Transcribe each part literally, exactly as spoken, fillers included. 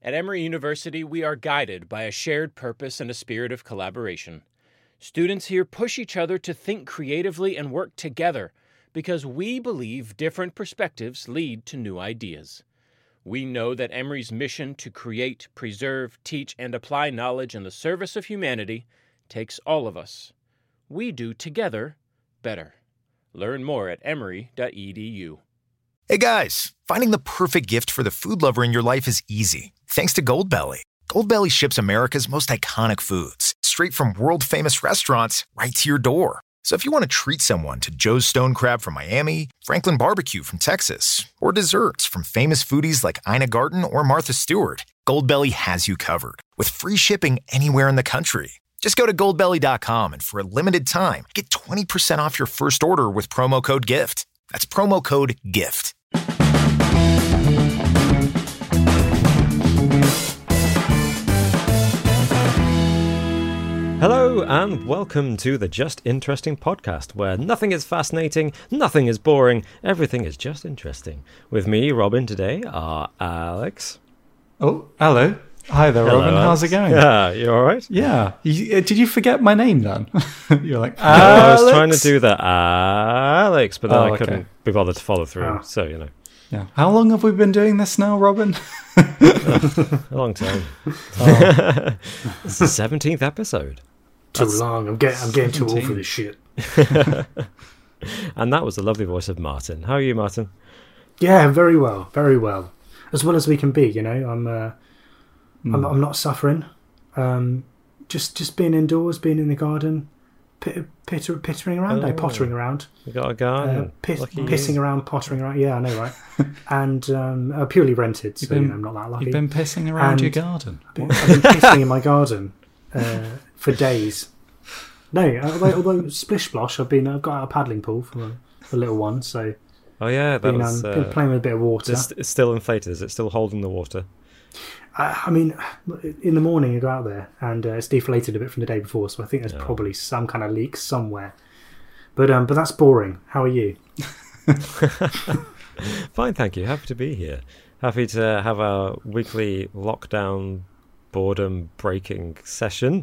At Emory University, we are guided by a shared purpose and a spirit of collaboration. Students here push each other to think creatively and work together because we believe different perspectives lead to new ideas. We know that Emory's mission to create, preserve, teach, and apply knowledge in the service of humanity takes all of us. We do together better. Learn more at emory dot e d u. Hey guys, finding the perfect gift for the food lover in your life is easy. Thanks to Goldbelly. Goldbelly ships America's most iconic foods straight from world-famous restaurants right to your door. So if you want to treat someone to Joe's Stone Crab from Miami, Franklin Barbecue from Texas, or desserts from famous foodies like Ina Garten or Martha Stewart, Goldbelly has you covered with free shipping anywhere in the country. Just go to goldbelly dot com and for a limited time, get twenty percent off your first order with promo code GIFT. That's promo code GIFT. Hello and welcome to the Just Interesting podcast, where nothing is fascinating, nothing is boring, everything is just interesting. With me, Robin, today are Alex. Oh, hello. Hi there, Hello, Robin. How's it going? Yeah, you all right? Yeah. You, uh, did you forget my name then? You're like, No, I was Alex? trying to do that, Alex, but then Oh, I okay. couldn't be bothered to follow through, Oh. so, you know, Yeah. How long have we been doing this now, Robin? a long time. Oh. It's the seventeenth episode. Too That's- long. I'm getting I'm getting too old for seventeen. this shit. And that was the lovely voice of Martin. How are you, Martin? Yeah, very well, very well, as well as we can be. You know, I'm uh, I'm, I'm not suffering. Um, just just being indoors, being in the garden, pit, pitter, pittering around, no, Oh. pottering around, You got a uh, garden? pit, Lucky you. pissing around, pottering around. Yeah, I know, right? and um, uh, purely rented, so You've been- you know, I'm not that lucky. You've been pissing around And- your garden. I've been, I've been pissing in my garden uh, for days. No, although, although splish splosh, I've been I've got out a paddling pool for a, a little one, so Oh, yeah, that been, was... um, Uh, been playing with a bit of water. it's, it's still inflated. Is it still holding the water? I, I mean, in the morning you go out there and uh, it's deflated a bit from the day before, so I think there's Yeah. probably some kind of leak somewhere. But um, but that's boring. How are you? Fine, thank you. Happy to be here. Happy to have our weekly lockdown boredom breaking session.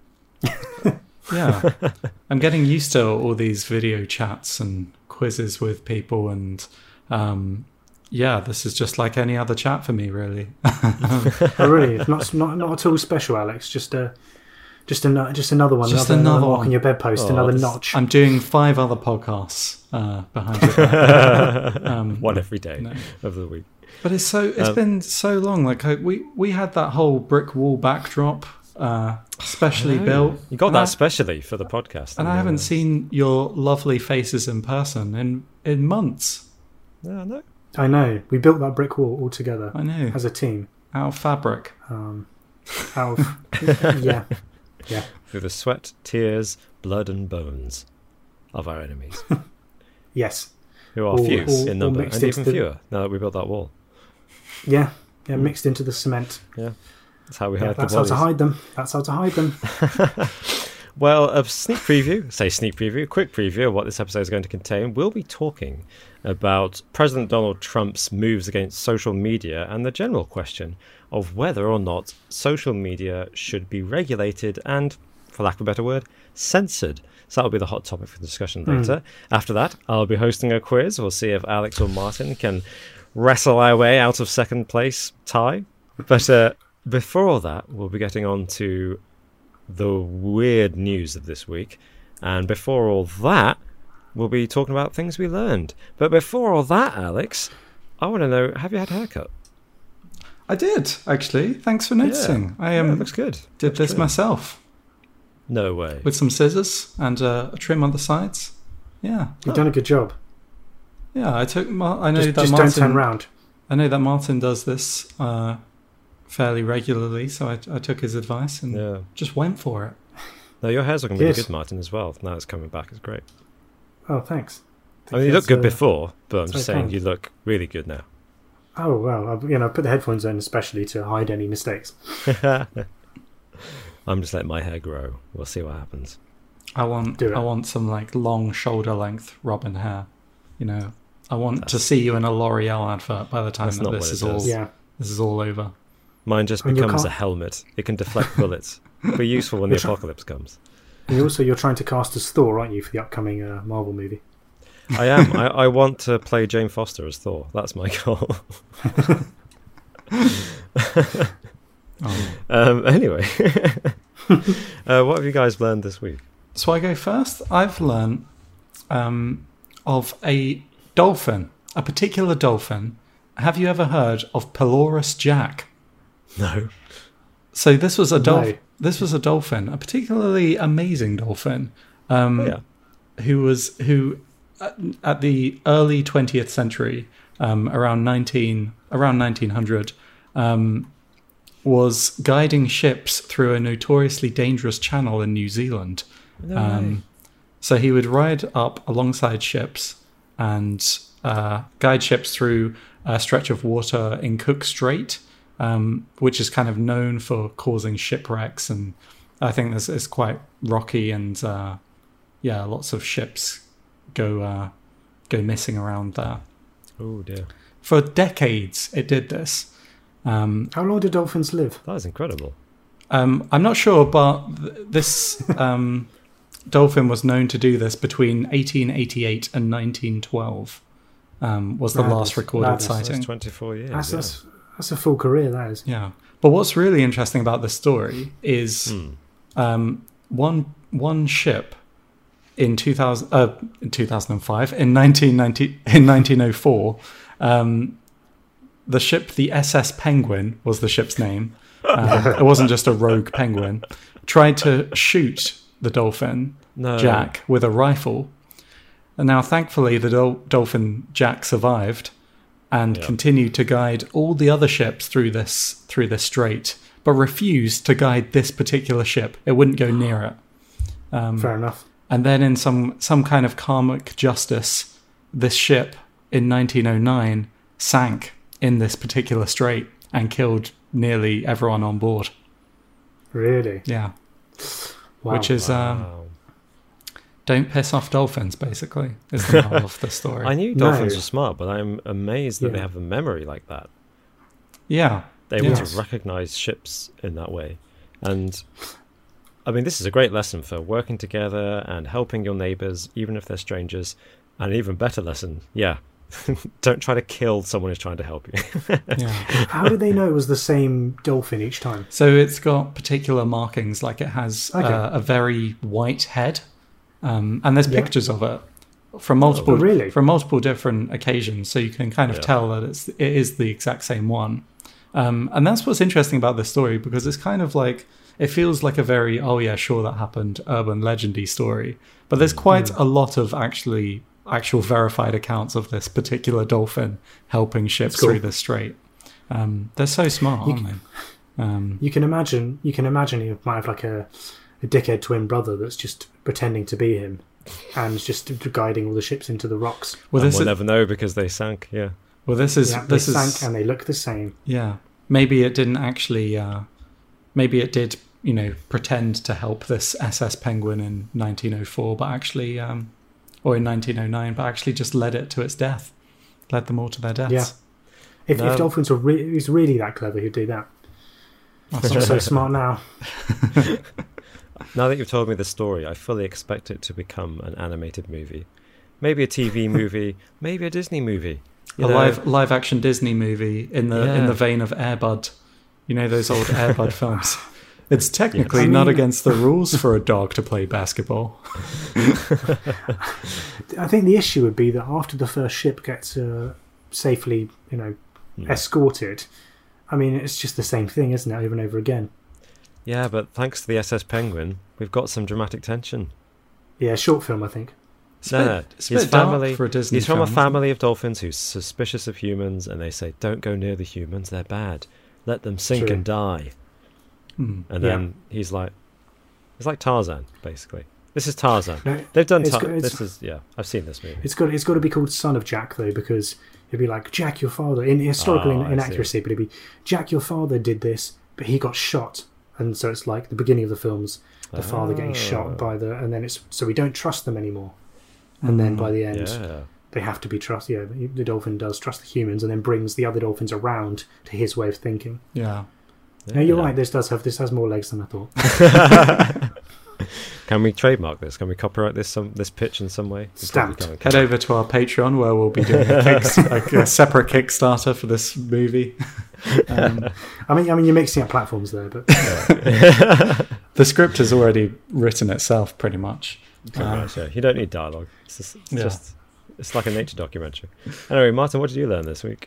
Yeah. I'm getting used to all these video chats and quizzes with people, and um, yeah, this is just like any other chat for me, really. Oh, really? It's not not not at all special, Alex. Just a just a just another one. Just another, another mark one. on your bedpost. Oh, another this- notch. I'm doing five other podcasts uh, behind your back. Um, One every day no. of the week. But it's so it's Um, been so long. Like I, we we had that whole brick wall backdrop, uh, specially Oh, built. You got and that I, specially for the podcast. and I haven't seen your lovely faces in person in in months. No, no. I know. We built that brick wall all together I know. as a team. Out of fabric. Um, out of, yeah, yeah. Through the sweat, tears, blood, and bones of our enemies, Yes. who are All- few all- in all number, mixed and into even the- fewer now that we built that wall. Yeah. Yeah. Mixed into the cement. That's how we Yeah, hide that's the how bodies. to hide them. That's how to hide them. Well, a sneak preview, say sneak preview, a quick preview of what this episode is going to contain. We'll be talking about President Donald Trump's moves against social media and the general question of whether or not social media should be regulated and, for lack of a better word, censored. So that'll be the hot topic for discussion later. After that, I'll be hosting a quiz. We'll see if Alex or Martin can wrestle our way out of second place tie. But uh, before all that, we'll be getting on to the weird news of this week, and before all that we'll be talking about things we learned. But before all that, Alex, I want to know, have you had a haircut? I did actually. Thanks for noticing. I um, Yeah, it looks good. did Looks this good. myself No way. with some scissors and uh, a trim on the sides. Yeah, You've done a good job. yeah. I took. Mar- I know Just, that just Martin. don't turn round. I know that Martin does this uh, fairly regularly, so I, I took his advice and Yeah. just went for it. No, your hair's looking really Yes. good, Martin, as well. Now it's coming back. It's great. Oh, thanks. I mean, you looked That's, good uh, before, but I'm that's just very saying kind. you look really good now. Oh well, I, you know, I put the headphones on especially to hide any mistakes. I'm just letting my hair grow. We'll see what happens. I want. Do it. I want some like long shoulder length Robin hair. You know, I want to That's- see you in a L'Oreal advert by the time That's that not this what it is all does. Yeah, this is all over. Mine just And your becomes car- a helmet. It can deflect bullets. Be useful when the You're try- apocalypse comes. And also, you're trying to cast as Thor, aren't you, for the upcoming uh, Marvel movie? I am. I, I want to play Jane Foster as Thor. That's my goal. Oh. um, anyway, uh, what have you guys learned this week? So I go first. I've learned um, of a dolphin, a particular dolphin. Have you ever heard of Pelorus Jack? No. So this was a dolphin. No. This was a dolphin, a particularly amazing dolphin, um, Oh, yeah. who was who at, at the early twentieth century, um, around nineteen around nineteen hundred, um, was guiding ships through a notoriously dangerous channel in New Zealand. No way. Um, so he would ride up alongside ships and uh, guide ships through a stretch of water in Cook Strait, um, which is kind of known for causing shipwrecks. And I think this is quite rocky, and uh, yeah, lots of ships go uh, go missing around there. Oh dear. For decades, it did this. Um, How long do dolphins live? That is incredible. Um, I'm not sure, but th- this um, dolphin was known to do this between eighteen eighty-eight and nineteen twelve. Um, was the Madness, last recorded madness. That's sighting. twenty-four years. That's, yeah. that's, that's a full career, that is. Yeah, but what's really interesting about this story is Hmm. um, one one ship in two thousand uh, in two thousand five in nineteen ninety in nineteen oh four. Um, the ship, the S S Penguin, was the ship's name. Um, it wasn't just a rogue penguin. Tried to shoot the dolphin No. Jack with a rifle. And now, thankfully, the dol- dolphin Jack survived and Yeah. continued to guide all the other ships through this through this strait, but refused to guide this particular ship. It wouldn't go near it. Um, Fair enough. and then, in some some kind of karmic justice, this ship in nineteen oh nine sank in this particular strait and killed nearly everyone on board. Really? Yeah, Wow. which is um, Wow. don't piss off dolphins. Basically, is the moral of the story. I knew No. dolphins were smart, but I'm amazed that they Yeah. have a memory like that. Yeah, They're able Yes. to recognize ships in that way. And I mean, this is a great lesson for working together and helping your neighbors, even if they're strangers. And an even better lesson, yeah, don't try to kill someone who's trying to help you. yeah. How did they know it was the same dolphin each time? So it's got particular markings, like it has Okay. uh, a very white head, um, and there's Yeah. pictures of it from multiple Oh, really? from multiple different occasions, so you can kind of Yeah. tell that it's it is the exact same one. Um, and that's what's interesting about this story, because it's kind of like it feels like a very oh yeah sure that happened urban legendy story, but there's quite Mm. a lot of actually actual verified accounts of this particular dolphin helping ships Cool. through the strait. Um, they're so smart, You aren't they? Um, You can imagine. You can imagine he might have like a, a dickhead twin brother that's just pretending to be him, and just guiding all the ships into the rocks. well, And this we'll is, never know because they sank, yeah. well, this is Yeah, they this sank is and they look the same. yeah. Maybe it didn't actually. Uh, maybe it did, you know, pretend to help this S S Penguin in nineteen oh four, but actually, um, or in nineteen oh nine, but actually just led it to its death, led them all to their deaths. Yeah. If, No. if dolphins were re- he was really that clever, he'd do that. I'm so smart now. Now that you've told me the story, I fully expect it to become an animated movie. Maybe a T V movie, maybe a Disney movie. You a know, live live action Disney movie in the in Yeah. the vein of Air Bud, you know those old Air Bud films. It's technically I not mean- against the rules for a dog to play basketball. I think the issue would be that after the first ship gets uh, safely, you know, Hmm. escorted, I mean, it's just the same thing, isn't it, over and over again? Yeah, but thanks to the S S Penguin, we've got some dramatic tension. Yeah, short film, I think. It's No, a no, bit, it's a his bit dark family- for a Disney He's from film, a isn't it? family of dolphins who's suspicious of humans, and they say, don't go near the humans, they're bad. Let them sink True. and die. Hmm. And Yeah. then he's like, it's like Tarzan, basically. This is Tarzan. No, They've done it's Tar- got- it's- this is yeah. I've seen this movie. It's got it's got to be called Son of Jack though, because it'd be like Jack, your father. In historical Oh, in- I inaccuracy, but it'd be Jack, your father did this, but he got shot, and so it's like the beginning of the films, the father getting Oh. shot by the, and then it's so we don't trust them anymore, and then by the end Yeah. they have to be trust. Yeah, the dolphin does trust the humans, and then brings the other dolphins around to his way of thinking. Yeah. No, you're right. This does have this has more legs than I thought. Can we trademark this? Can we copyright this some this pitch in some way? Stamped. Head over to our Patreon where we'll be doing a, kick, a, a separate Kickstarter for this movie. Um, I mean, I mean, you're mixing up platforms there, but the script has already written itself, pretty much. Pretty Uh, much, yeah. You don't need dialogue. It's just, it's, Yeah. just, it's like a nature documentary. Anyway, Martin, what did you learn this week?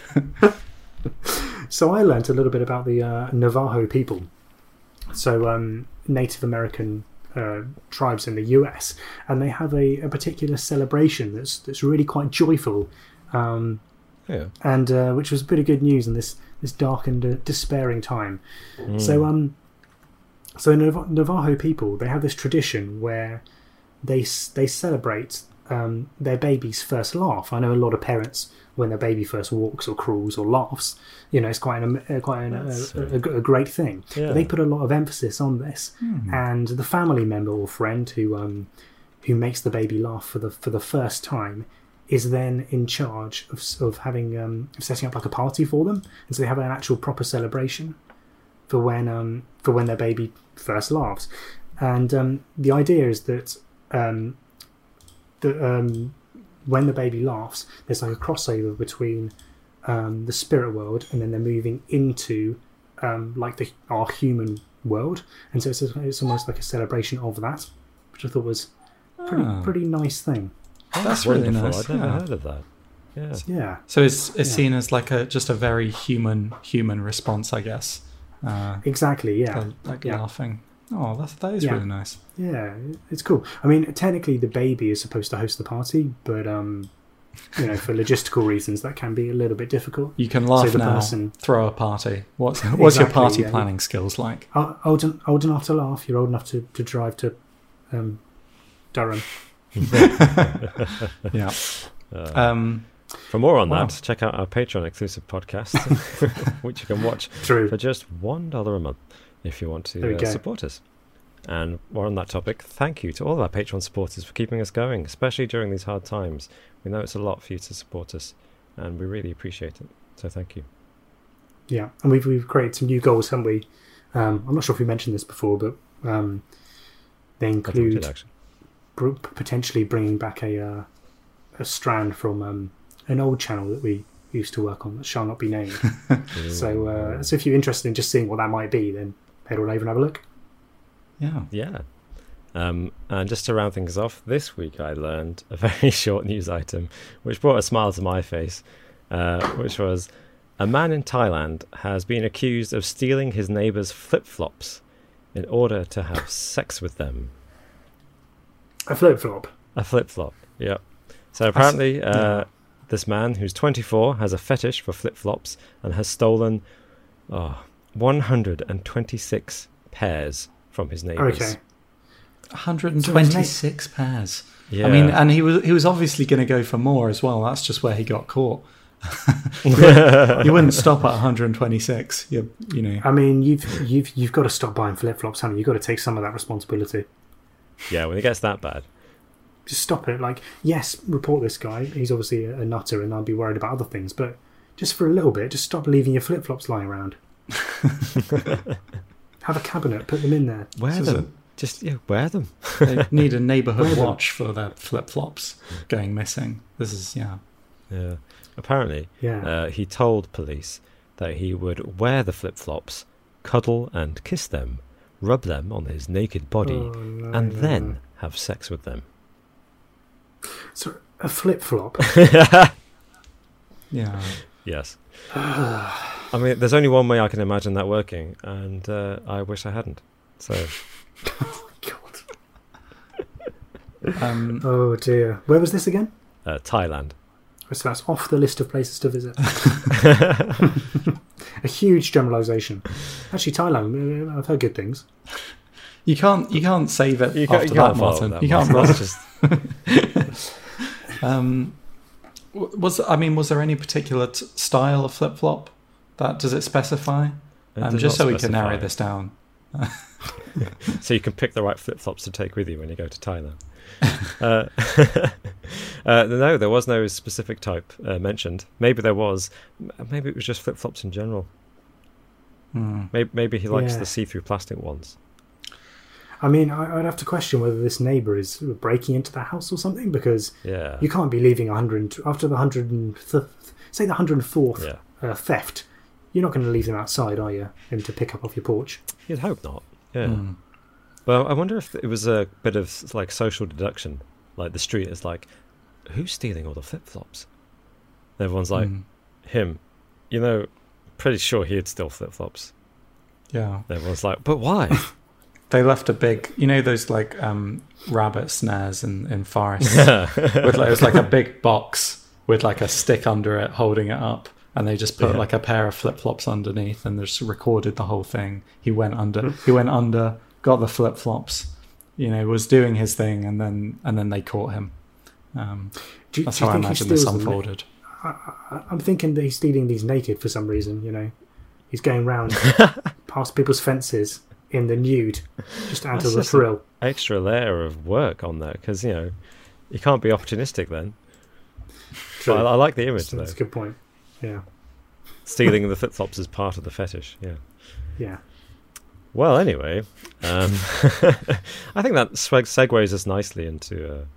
So I learnt a little bit about the uh, Navajo people. So um, Native American uh, tribes in the U S, and they have a, a particular celebration that's that's really quite joyful, um, Yeah. and uh, which was a bit of good news in this this dark and uh, despairing time. Mm. So um, so Nav- Navajo people, they have this tradition where they s- they celebrate um, their baby's first laugh. I know a lot of parents, when their baby first walks or crawls or laughs, you know, it's quite an, uh, quite an, That's, a, a, a great thing. Yeah. But they put a lot of emphasis on this, and the family member or friend who um, who makes the baby laugh for the for the first time is then in charge of of having um, of setting up like a party for them, and so they have an actual proper celebration for when um, for when their baby first laughs. And um, the idea is that um, the um, when the baby laughs, there's like a crossover between um, the spirit world, and then they're moving into um, like the our human world, and so it's, a, it's almost like a celebration of that, which I thought was a pretty Ah. pretty nice thing. That's really Wonderful. nice. I'd never Yeah. heard of that. Yeah. Yeah, So it's it's Yeah. seen as like a just a very human human response, I guess. Uh, exactly. Yeah, the- like yeah. laughing. Oh, that's that is Yeah. really nice. yeah, it's cool. I mean, technically, the baby is supposed to host the party, but um, you know, for logistical reasons, that can be a little bit difficult. You can laugh So the now, person- throw a party. What's what's your Exactly, party yeah. planning skills like? O- Old, en- old enough to laugh. You're old enough to, to drive to um, Durham. Yeah. Uh, Um, For more on Wow. that, check out our Patreon exclusive podcast, which you can watch True. for just one dollar a month if you want There we to uh, go. support us. And more on that topic, thank you to all of our Patreon supporters for keeping us going, especially during these hard times. We know it's a lot for you to support us, and we really appreciate it. So thank you. Yeah, and we've we've created some new goals, haven't we? Um, I'm not sure if we mentioned this before, but um, they I thought we did, include actually. br- potentially bringing back a uh, a strand from um, an old channel that we used to work on that shall not be named. so, uh, so if you're interested in just seeing what that might be, then head on over and have a look. yeah. Yeah. Um, and just to round things off, this week I learned a very short news item which brought a smile to my face, uh, which was a man in Thailand has been accused of stealing his neighbour's flip-flops in order to have sex with them. A flip flop. A flip-flop, yep. So apparently yeah. uh, this man, who's twenty-four, has a fetish for flip-flops and has stolen oh, one hundred twenty-six pairs from his neighbours. Okay. one hundred twenty-six pairs. Yeah. I mean, and he was he was obviously going to go for more as well. That's just where he got caught. You wouldn't stop at one hundred twenty-six. You you know. I mean, you've you've you've got to stop buying flip flops, haven't you? You've got to take some of that responsibility. Yeah, when it gets that bad. Just stop it. Like, yes, report this guy. He's obviously a, a nutter, and I'd be worried about other things. But just for a little bit, just stop leaving your flip flops lying around. Have a cabinet, put them in there. Wear This is them. Just yeah, wear them. They need a neighbourhood Wear them. watch for their flip flops going missing. This is yeah. Yeah. Apparently, Yeah. uh, he told police that he would wear the flip-flops, cuddle and kiss them, rub them on his naked body, Oh, no, and no, then no. have sex with them. So a flip flop. Yeah. Yes. I mean, there's only one way I can imagine that working, and uh, I wish I hadn't. So, God. Um, Oh dear. Where was this again? uh, Thailand. So that's off the list of places to visit. A huge generalisation. Actually, Thailand. uh, I've heard good things. you can't you can't save it You can't, after you can't that, follow Martin. that, You can't. Martin. Ross. That's just Um, w- was I mean, was there any particular t- style of flip flop? That does it specify? It Um, does just so not we can narrow specify. this down. So you can pick the right flip-flops to take with you when you go to Thailand. uh, uh, no, there was no specific type uh, mentioned. Maybe there was. M- Maybe it was just flip-flops in general. Mm. Maybe, maybe he likes Yeah. the see-through plastic ones. I mean, I, I'd have to question whether this neighbour is breaking into the house or something, because Yeah. you can't be leaving one hundred after the one hundred and th- say the one hundred fourth Yeah. uh, theft. You're not going to leave them outside, are you? Him to pick up off your porch. You'd hope not. Yeah. Mm. Well, I wonder if it was a bit of like social deduction. Like the street is like, who's stealing all the flip-flops? And everyone's like, Mm. him. You know, pretty sure he'd steal flip-flops. Yeah. And everyone's like, but why? They left a big, you know, those like um, rabbit snares in, in forests. with like, it was like a big box with like a stick under it holding it up. And they just put Yeah. like a pair of flip-flops underneath and just recorded the whole thing. He went under, he went under, got the flip-flops, you know, was doing his thing, and then and then they caught him. Um, Do, you- that's do you how I think he imagine this steals them? unfolded. I, I, I'm thinking that he's stealing these naked for some reason. You know, he's going round past people's fences in the nude, just out That's of the just thrill. Extra layer of work on that, because, you know, you can't be opportunistic then. True. But I, I like the image, That's though. a good point. Yeah, Stealing the flip-flops is part of the fetish, yeah. yeah. Well, anyway, um, I think that swag- segues us nicely into uh,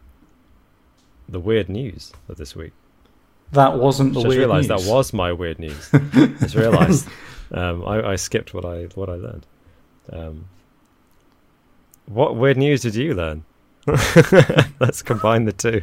the weird news of this week. That wasn't the Just weird realised news. that was my weird news. Just realised um, I, I skipped what I what I learned. Um, what weird news did you learn? Let's combine the two.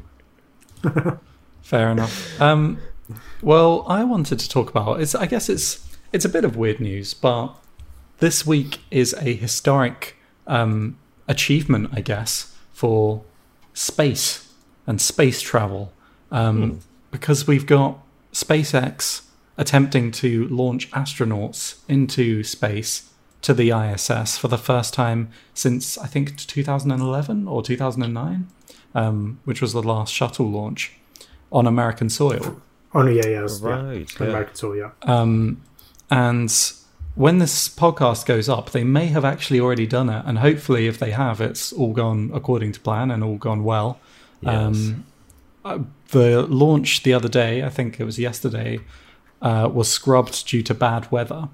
Fair enough. Um, well, I wanted to talk about. It's. I guess it's. It's a bit of weird news, but this week is a historic um, achievement, I guess, for space and space travel, um, Hmm. because we've got SpaceX attempting to launch astronauts into space to the I S S for the first time since I think two thousand eleven or two thousand nine, um, which was the last shuttle launch on American soil. Oh no, yeah, yeah, it was, Right, yeah. yeah. American soil, yeah. Um, and when this podcast goes up, they may have actually already done it, and hopefully, if they have, it's all gone according to plan and all gone well. Yes. Um, uh, the launch the other day, I think it was yesterday, uh, was scrubbed due to bad weather.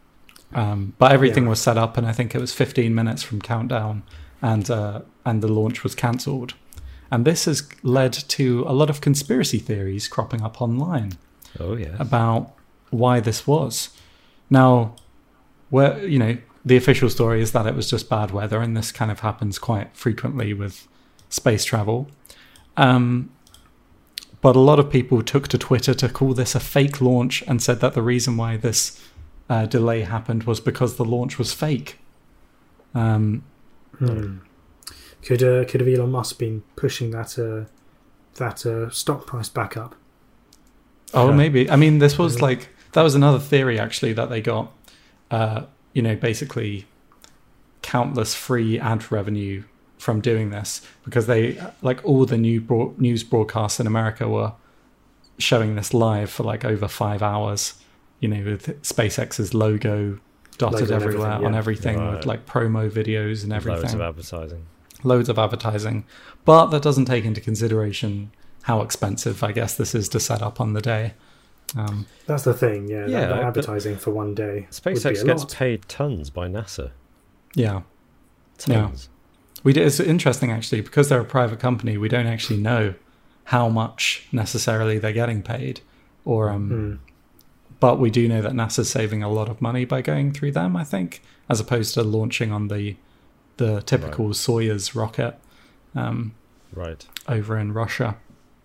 Um, but everything Yeah. was set up, and I think it was fifteen minutes from countdown, and uh, and the launch was cancelled. And this has led to a lot of conspiracy theories cropping up online Oh, yeah. about why this was. Now, where you know the official story is that it was just bad weather, and this kind of happens quite frequently with space travel. Um, but a lot of people took to Twitter to call this a fake launch and said that the reason why this uh, delay happened was because the launch was fake. Um, Hmm. Could uh, could have Elon Musk been pushing that uh, that uh, stock price back up? Oh, Yeah. maybe. I mean, this was like that was another theory actually that they got. Uh, you know, basically, countless free ad revenue from doing this because they like all the new broad- news broadcasts in America were showing this live for like over five hours. You know, with SpaceX's logo dotted Logo and everywhere everything, on yeah. everything Right. with like promo videos and everything. Loads of advertising. Loads of advertising, but that doesn't take into consideration how expensive I guess this is to set up on the day. Um, That's the thing, yeah. Yeah, that, that but advertising for one day would be SpaceX a gets lot. paid tons by NASA. yeah, Yeah. Tons. we do, it's interesting actually because they're a private company. We don't actually know how much necessarily they're getting paid, or um, Hmm. but we do know that NASA's saving a lot of money by going through them. I think, as opposed to launching on the the typical Soyuz rocket. Um, Right. over in Russia.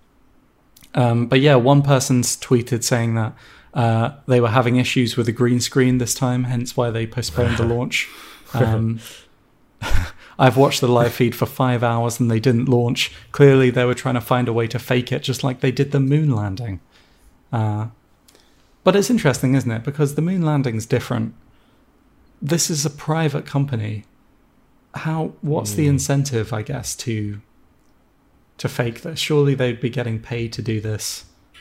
Um, but yeah, one person's tweeted saying that uh, they were having issues with the green screen this time, hence why they postponed the launch. Um, I've watched the live feed for five hours and they didn't launch. Clearly, they were trying to find a way to fake it, just like they did the moon landing. Uh, but it's interesting, isn't it? Because the moon landing's different. This is a private company. How? What's the incentive, I guess, to to fake this? Surely they'd be getting paid to do this.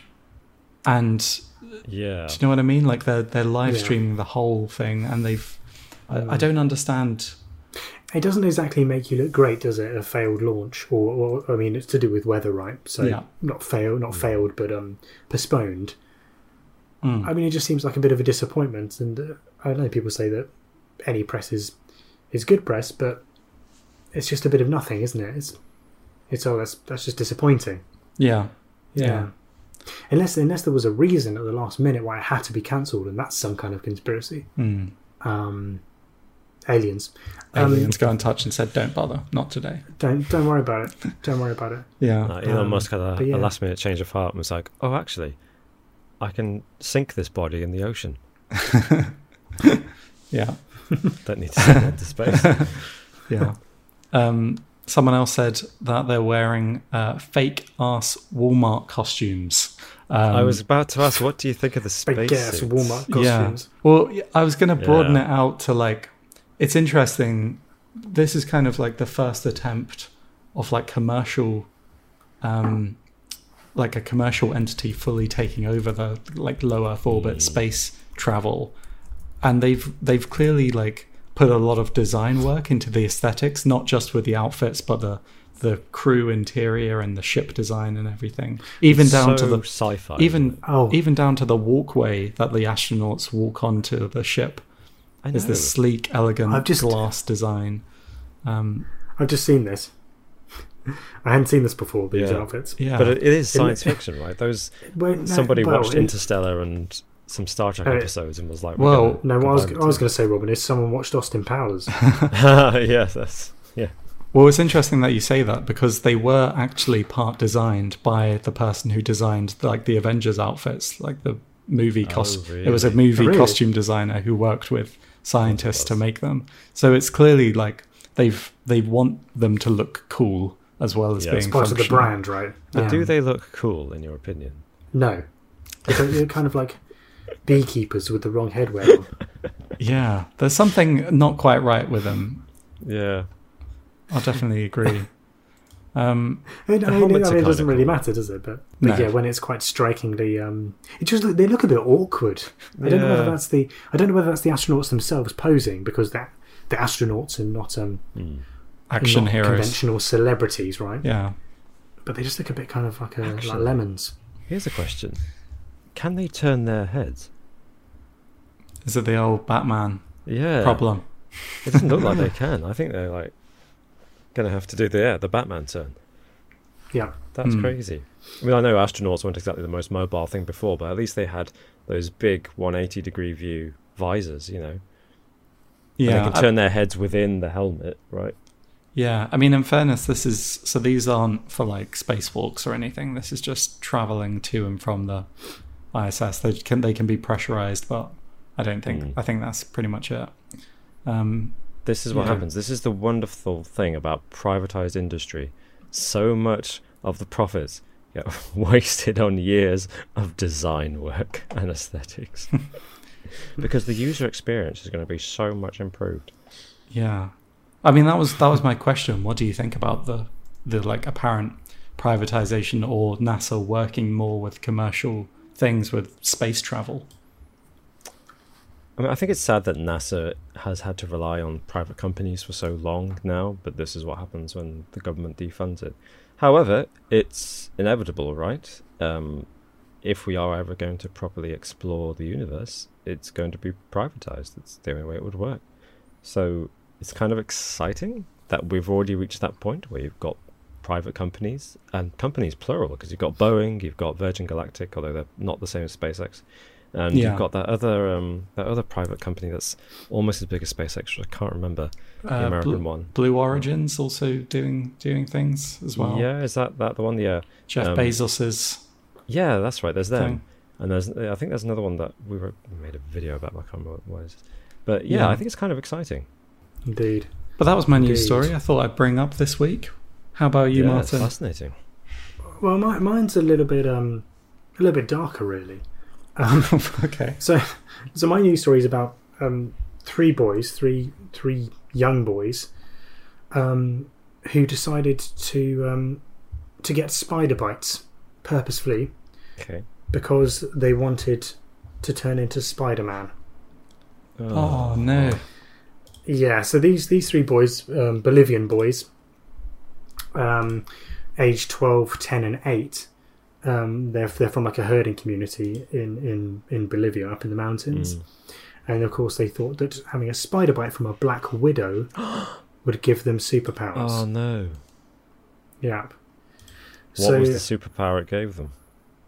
And Yeah. do you know what I mean? Like they're they're live Yeah. streaming the whole thing, and they've. I, I don't understand. It doesn't exactly make you look great, does it? A failed launch, or, or I mean, it's to do with weather, right? So Yeah. not failed, not failed, but um, postponed. Mm. I mean, it just seems like a bit of a disappointment, and uh, I know people say that any press is is good press, but it's just a bit of nothing, isn't it? It's it's oh, that's that's just disappointing. Yeah, yeah. yeah. Unless unless there was a reason at the last minute why it had to be cancelled, and that's some kind of conspiracy. Mm. Um, aliens, aliens um, got in touch and said, "Don't bother, not today." Don't don't worry about it. Don't worry about it. Yeah. Uh, Elon Um, Musk had a, but yeah. a last minute change of heart and was like, "Oh, actually, I can sink this body in the ocean. Yeah. Don't need to send it into space." Yeah. Um, someone else said that they're wearing uh, fake ass Walmart costumes. Um, I was about to ask, what do you think of the space Big gas suits? Walmart Yeah. costumes. Well, I was going to broaden Yeah. it out to like, it's interesting. This is kind of like the first attempt of like commercial, um, like a commercial entity fully taking over the like low Earth orbit Mm. space travel, and they've they've clearly like put a lot of design work into the aesthetics, not just with the outfits, but the the crew interior and the ship design and everything, even down so to the sci-fi. even Oh. even down to the walkway that the astronauts walk onto the ship. I know. Is this sleek, elegant I've just- glass design? Um, I've just seen this. I hadn't seen this before. These Yeah. outfits. yeah, But it, it is It- science fiction, right? Those Well, no, somebody well, watched it- Interstellar and some Star Trek Uh, episodes and was like, well, we're gonna No, what I was, combine I was the going to say, Robin, is someone watched Austin Powers. two. Yes, that's yeah. well, it's interesting that you say that because they were actually part designed by the person who designed like the Avengers outfits, like the movie cost. really? It was a movie Oh, really? costume designer who worked with scientists to was. make them. So it's clearly like they've they want them to look cool as well as Yeah, being it's It's part of the functional. brand, right? But Yeah. do they look cool in your opinion? No. They're, they're kind of like beekeepers with the wrong headwear on. Yeah, there's something not quite right with them. Yeah. I'll definitely agree. Um, I mean, I mean, helmets I are mean, it kinda doesn't really cool. matter, does it? But, but No. yeah, when it's quite strikingly, um, it just look, they look a bit awkward. I don't know whether Yeah. that's the I don't know whether that's the astronauts themselves posing because that the astronauts and not um Mm. action not heroes. conventional celebrities, right? Yeah. But they just look a bit kind of like a, like Actually- lemons. Here's a question: can they turn their heads? Is it the old Batman Yeah. problem? It doesn't look like they can. I think they're like gonna have to do the yeah, the Batman turn. Yeah, That's Hmm. crazy. I mean, I know astronauts weren't exactly the most mobile thing before, but at least they had those big one hundred eighty degree view visors, you know. And Yeah. they can turn their heads within the helmet, right? Yeah, I mean, in fairness, this is so these aren't for like spacewalks or anything. This is just traveling to and from the I S S. They can they can be pressurized, but I don't think Mm. I think that's pretty much it. Um, This is what Yeah. happens. This is the wonderful thing about privatized industry. So much of the profits get wasted on years of design work and aesthetics. Because the user experience is going to be so much improved. yeah, I mean that was that was my question. What do you think about the the like apparent privatization or NASA working more with commercial things with space travel? I mean, I think it's sad that NASA has had to rely on private companies for so long now, but this is what happens when the government defunds it. However, it's inevitable, right? Um, if we are ever going to properly explore the universe, it's going to be privatized. It's the only way it would work. So it's kind of exciting that we've already reached that point where you've got private companies, and companies plural, because you've got Boeing, you've got Virgin Galactic, although they're not the same as SpaceX. And Yeah. you've got that other um, that other private company that's almost as big as SpaceX. I can't remember the Uh, American Blue, one. Blue Origin's also doing doing things as well. Yeah, is that, that the one? Yeah, Jeff um, Bezos's yeah, that's right. There's them, thing. and there's I think there's another one that we, were, we made a video about. I can't remember what it is. But yeah, Yeah. I think it's kind of exciting. indeed. But that was my news Indeed. story. I thought I'd bring up this week. How about you, yeah, it's Martin? fascinating. Well, my, mine's a little bit um a little bit darker, really. Um, Okay. So, so my news story is about um, three boys, three three young boys, um, who decided to um, to get spider bites purposefully Okay. because they wanted to turn into Spider-Man. Oh no. Yeah. So these these three boys, um, Bolivian boys, um, aged twelve, ten, and eight. Um, they're they're from like a herding community in, in, in Bolivia, up in the mountains. Mm. And of course, they thought that having a spider bite from a black widow would give them superpowers. Oh no! Yeah. What so, was the superpower it gave them?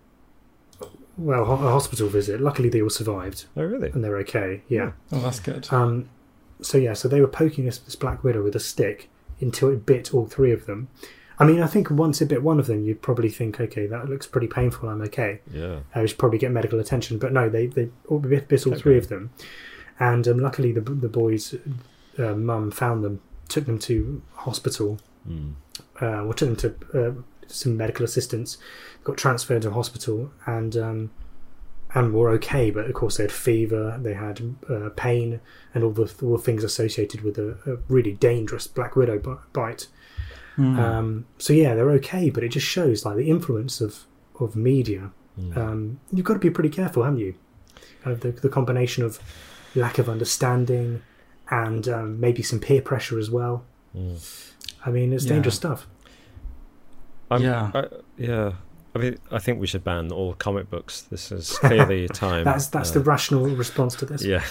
Well, a hospital visit. Luckily, they all survived. Oh really? And they're okay. Yeah. Oh, that's good. Um. So yeah, so they were poking this, this black widow with a stick until it bit all three of them. I mean, I think once it bit one of them, you'd probably think, okay, that looks pretty painful. I'm okay. Yeah. I should probably get medical attention. But no, they they all bit, bit all Okay. three of them, and um, luckily the the boys' uh, mum found them, took them to hospital, Mm. uh, or took them to uh, some medical assistance, got transferred to hospital, and um, and were okay. But of course, they had fever, they had uh, pain, and all the all the things associated with a, a really dangerous black widow bi- bite. Mm. Um, so yeah, they're okay, but it just shows like the influence of of media. Mm. Um, you've got to be pretty careful, haven't you? Kind of the, the combination of lack of understanding and um, maybe some peer pressure as well. Mm. I mean, it's Yeah. dangerous stuff. I'm- Yeah. I, yeah. I mean, I think we should ban all comic books. This is clearly a time. That's that's uh, the rational response to this. Yeah.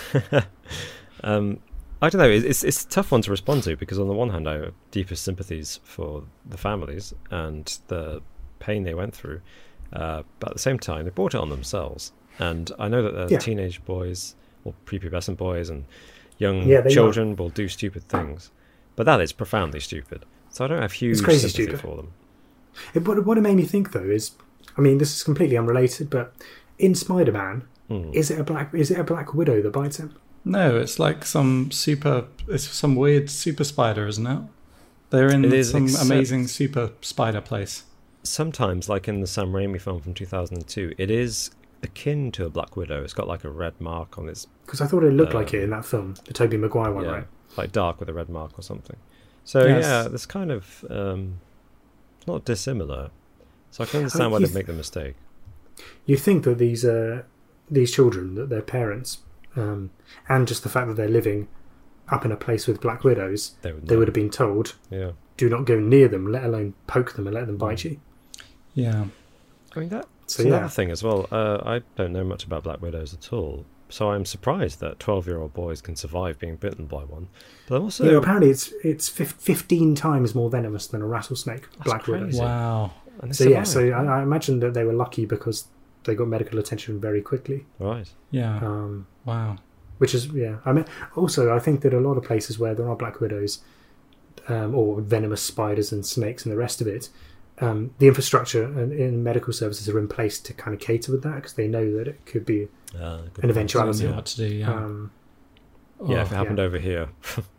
um, I don't know. It's it's a tough one to respond to because on the one hand, I have deepest sympathies for the families and the pain they went through, uh, but at the same time, they brought it on themselves. And I know that the Yeah. teenage boys or prepubescent boys and young Yeah, they children will do stupid things, but that is profoundly stupid. So I don't have huge crazy sympathy stupid. for them. It, what, what it made me think though is, I mean, this is completely unrelated, but in Spider-Man, Hmm. is it a black is it a black widow that bites him? No, it's like some super. It's some weird super spider, isn't it? They're in It is, some except- amazing super spider place. Sometimes, like in the Sam Raimi film from two thousand two, it is akin to a black widow. It's got like a red mark on its, Because I thought it looked like Um, it in that film, the Tobey Maguire one, yeah, right? like dark with a red mark or something. So Yes. yeah, this kind of um, it's not dissimilar. So I can I understand mean, why you they th- make the mistake. You think that these uh, these children, that their parents, um, and just the fact that they're living up in a place with black widows, They would, they know. would have been told, Yeah, do not go near them, let alone poke them and let them bite you. Yeah. I mean that's So, another yeah. thing as well. Uh, I don't know much about black widows at all, so I'm surprised that twelve-year-old boys can survive being bitten by one. But I'm also You know, apparently it's it's fif- fifteen times more venomous than a rattlesnake, That's black crazy. widows. Wow. and they So yeah, survive. so I, I imagine that they were lucky because they got medical attention very quickly. right. Yeah. Um, Wow. which is yeah. I mean, also I think that a lot of places where there are black widows, um, or venomous spiders and snakes and the rest of it, um, the infrastructure and in medical services are in place to kind of cater with that because they know that it could be Uh, good an point. eventuality. Don't know what to do. Yeah. Um, Yeah, if it Oh, happened over here.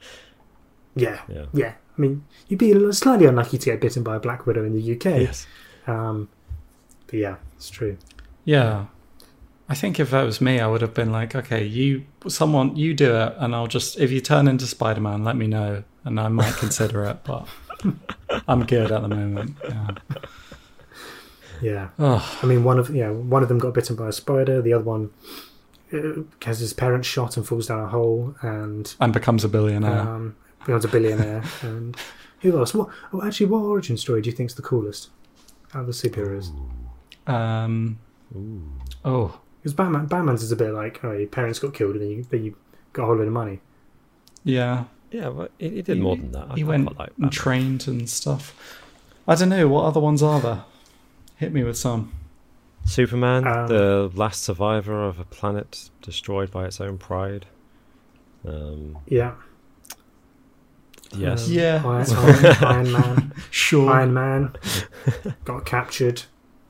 yeah, Yeah. yeah. I mean, you'd be slightly unlucky to get bitten by a black widow in the U K. Yes. Um, but yeah, it's true. Yeah. I think if that was me, I would have been like, okay, you, someone, you do it, and I'll just, if you turn into Spider-Man, let me know, and I might consider it, but I'm good at the moment. Yeah. Yeah. Oh, I mean, one of yeah, one of them got bitten by a spider. The other one uh, has his parents shot and falls down a hole, and and becomes a billionaire. um, becomes a billionaire. And who else? What? Oh, actually, what origin story do you think's the coolest out of the superheroes? Um, oh, Because Batman, Batman's is a bit like, oh, your parents got killed, and then you, then you got a whole load of money. yeah. Yeah, well, he, he did more than that. I, He I went quite like and Batman. trained and stuff. I don't know, what other ones are there? Hit me with some. Superman, Um, the last survivor of a planet destroyed by its own pride. Um, Yeah. yes. Um, Yeah. Iron, Iron, Iron Man. Sure. Iron Man got captured.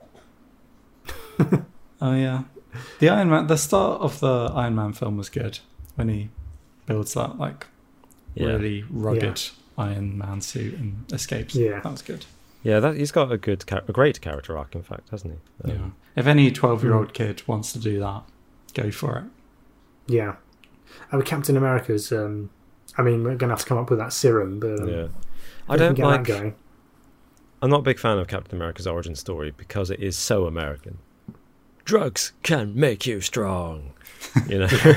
Oh yeah, the Iron Man. The start of the Iron Man film was good when he builds that like Yeah. really rugged Iron Man suit and escapes. Yeah. that was good. Yeah, that, he's got a good, char- a great character arc, in fact, hasn't he? Um, Yeah, if any twelve-year-old kid wants to do that, go for it. Yeah. Oh, Captain America's. Um, I mean, we're going to have to come up with that serum, but um, yeah. if I we don't can get like. that going. I'm not a big fan of Captain America's origin story because it is so American. Drugs can make you strong. You know.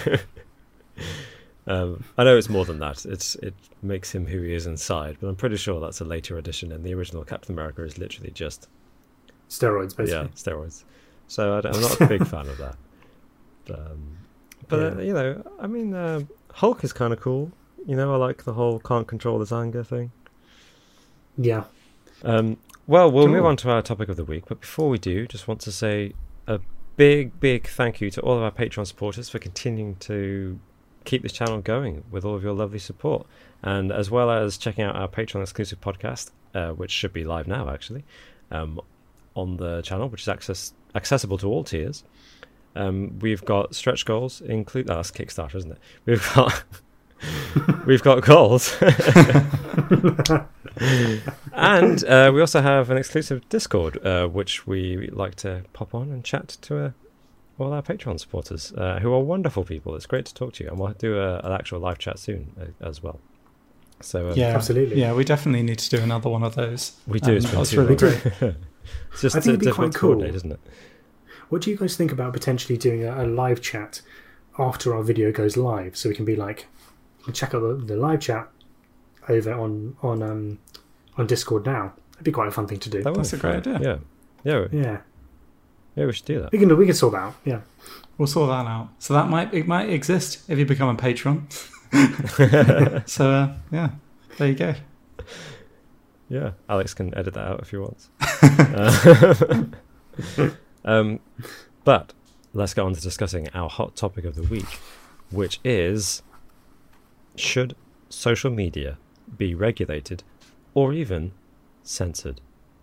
um, I know it's more than that. It's it makes him who he is inside, but I'm pretty sure that's a later addition, and the original Captain America is literally just Steroids, basically. yeah steroids. So I don't, I'm not a big fan of that. Um, But Yeah. uh, you know, I mean, uh, Hulk is kind of cool. You know, I like the whole can't control his anger thing. Yeah. Um, well, we'll Cool. move on to our topic of the week, but before we do, just want to say a big, big thank you to all of our Patreon supporters for continuing to keep this channel going with all of your lovely support, and as well as checking out our Patreon exclusive podcast, uh, which should be live now, actually, um, on the channel, which is access accessible to all tiers. Um, we've got stretch goals, include oh, that's Kickstarter, isn't it? We've got we've got goals. And uh, we also have an exclusive Discord, uh, which we like to pop on and chat to uh, all our Patreon supporters, uh, who are wonderful people. It's great to talk to you, and we'll do a, an actual live chat soon uh, as well. So um, Yeah, Absolutely. Yeah, we definitely need to do another one of those. we do. Um, It's been that's too really long. great. It's just I think uh, it'd be difficult quite to cool. coordinate, isn't it? What do you guys think about potentially doing a, a live chat after our video goes live, so we can be like, you can check out the, the live chat over on on um on Discord now. It'd be quite a fun thing to do. That would That's be a great fun. idea. Yeah, yeah, Yeah, yeah. We should do that. we can we can sort that out. Yeah, We'll sort that out. So that might it might exist if you become a patron. So uh, yeah, there you go. Yeah, Alex can edit that out if he wants. Uh, um, but let's go on to discussing our hot topic of the week, which is: should social media be regulated or even censored?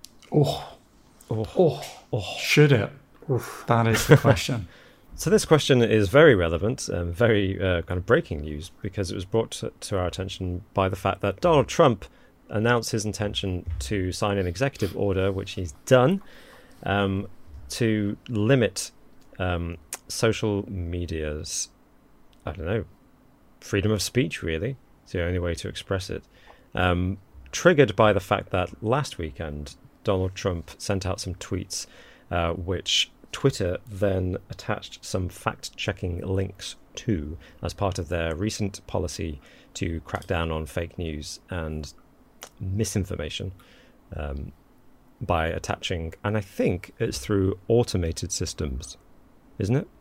Oh, Oh, oh, oh. should it? Oof. That is the question. So this question is very relevant and very uh, kind of breaking news, because it was brought to, to our attention by the fact that Donald Trump announced his intention to sign an executive order, which he's done, um, to limit um, social media's, I don't know, freedom of speech, really. It's the only way to express it. Um, triggered by the fact that last weekend, Donald Trump sent out some tweets uh, which Twitter then attached some fact-checking links to as part of their recent policy to crack down on fake news and misinformation um, by attaching, and I think it's through automated systems, isn't it?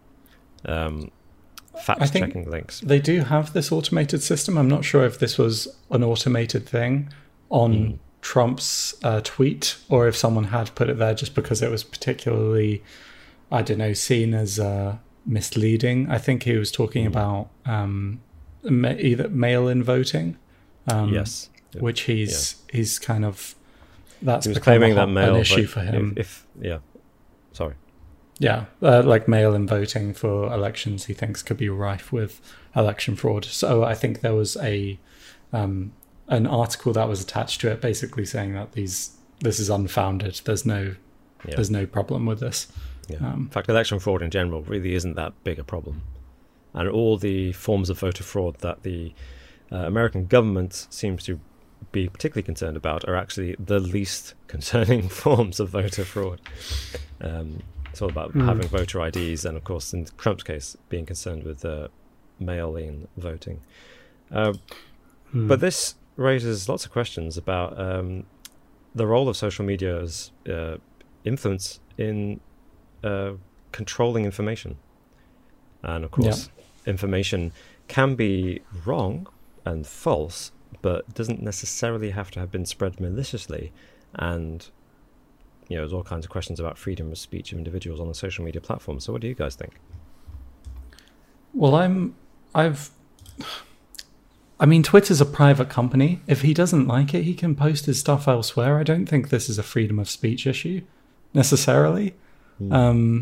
Um, fact-checking links. They do have this automated system. I'm not sure if this was an automated thing on Mm. Trump's uh, tweet, or if someone had put it there just because it was particularly, I don't know, seen as uh, misleading. I think he was talking Mm. about um, ma- either mail-in voting, um, Yes. which he's he's kind of that's He was become a claiming that hot- mail an issue vote- for him. If, if yeah, sorry. Yeah, uh, like mail-in voting for elections, he thinks could be rife with election fraud. So I think there was a um, an article that was attached to it, basically saying that these this is unfounded. There's no Yeah. there's no problem with this. Yeah. Um, In fact, election fraud in general really isn't that big a problem. And all the forms of voter fraud that the uh, American government seems to be particularly concerned about are actually the least concerning forms of voter fraud. Um, it's all about Mm. having voter I Ds and, of course, in Trump's case, being concerned with uh, mail-in voting. Uh, Hmm. But this raises lots of questions about um, the role of social media's uh, influence in uh, controlling information. And of course, information can be wrong and false, but doesn't necessarily have to have been spread maliciously. And, you know, there's all kinds of questions about freedom of speech of individuals on the social media platform. So what do you guys think? Well, I'm I've I mean, Twitter's a private company. If he doesn't like it, he can post his stuff elsewhere. I don't think this is a freedom of speech issue necessarily. Mm. Um,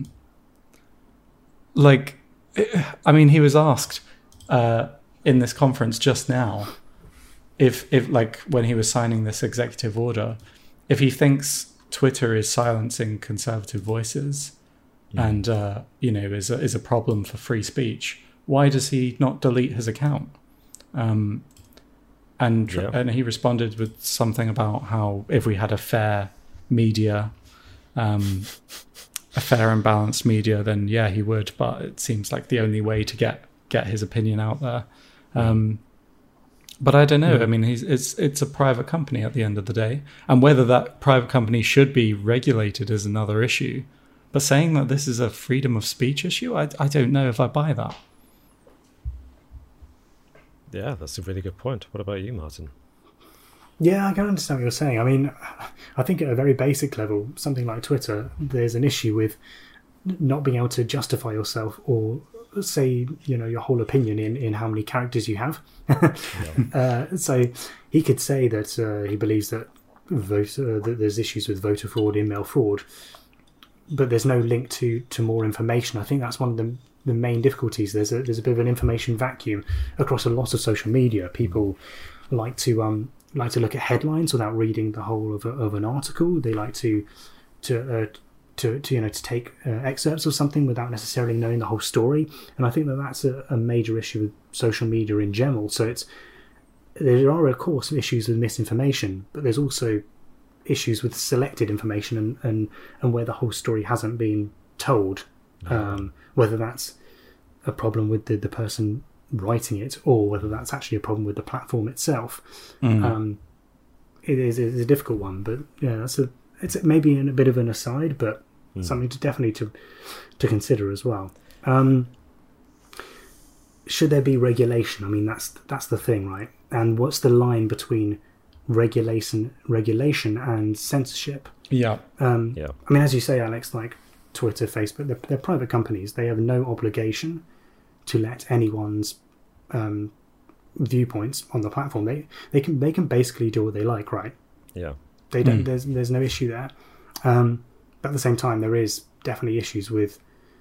like, I mean, he was asked uh, in this conference just now if, if, like, when he was signing this executive order, if he thinks Twitter is silencing conservative voices Mm. and, uh, you know, is a, is a problem for free speech, why does he not delete his account? Um, and Yeah. and he responded with something about how if we had a fair media, um, a fair and balanced media, then yeah, he would. But it seems like the only way to get get his opinion out there. Um, but I don't know. Mm. I mean, he's it's it's a private company at the end of the day, and whether that private company should be regulated is another issue. But saying that this is a freedom of speech issue, I I don't know if I buy that. Yeah, that's a really good point. What about you, Martin? Yeah, I can understand what you're saying. I mean, I think at a very basic level, something like Twitter, there's an issue with not being able to justify yourself or say, you know, your whole opinion in, in how many characters you have. uh, so he could say that uh, he believes that, vote, uh, that there's issues with voter fraud, email fraud, but there's no link to, to more information. I think that's one of the, the main difficulties. There's a, there's a bit of an information vacuum across a lot of social media. People like to um like to look at headlines without reading the whole of, a, of an article. They like to to uh, to, to you know to take uh, excerpts of something without necessarily knowing the whole story. And I think that that's a, a major issue with social media in general. So it's there are of course issues with misinformation, but there's also issues with selected information and and, and where the whole story hasn't been told. Um, whether that's a problem with the, the person writing it or whether that's actually a problem with the platform itself. Mm. Um, it is it's a difficult one, but yeah, that's a it's maybe in a bit of an aside, but mm. something to definitely to to consider as well. Um, should there be regulation? I mean, that's that's the thing, right? And what's the line between regulation, regulation and censorship? Yeah. Um, yeah. I mean, as you say, Alex, like Twitter, Facebook, they're, they're private companies. They have no obligation to let anyone's um, viewpoints on the platform. They they can they can basically do what they like, right? Yeah. They don't. Mm. There's there's no issue there. Um, but at the same time, there is definitely issues with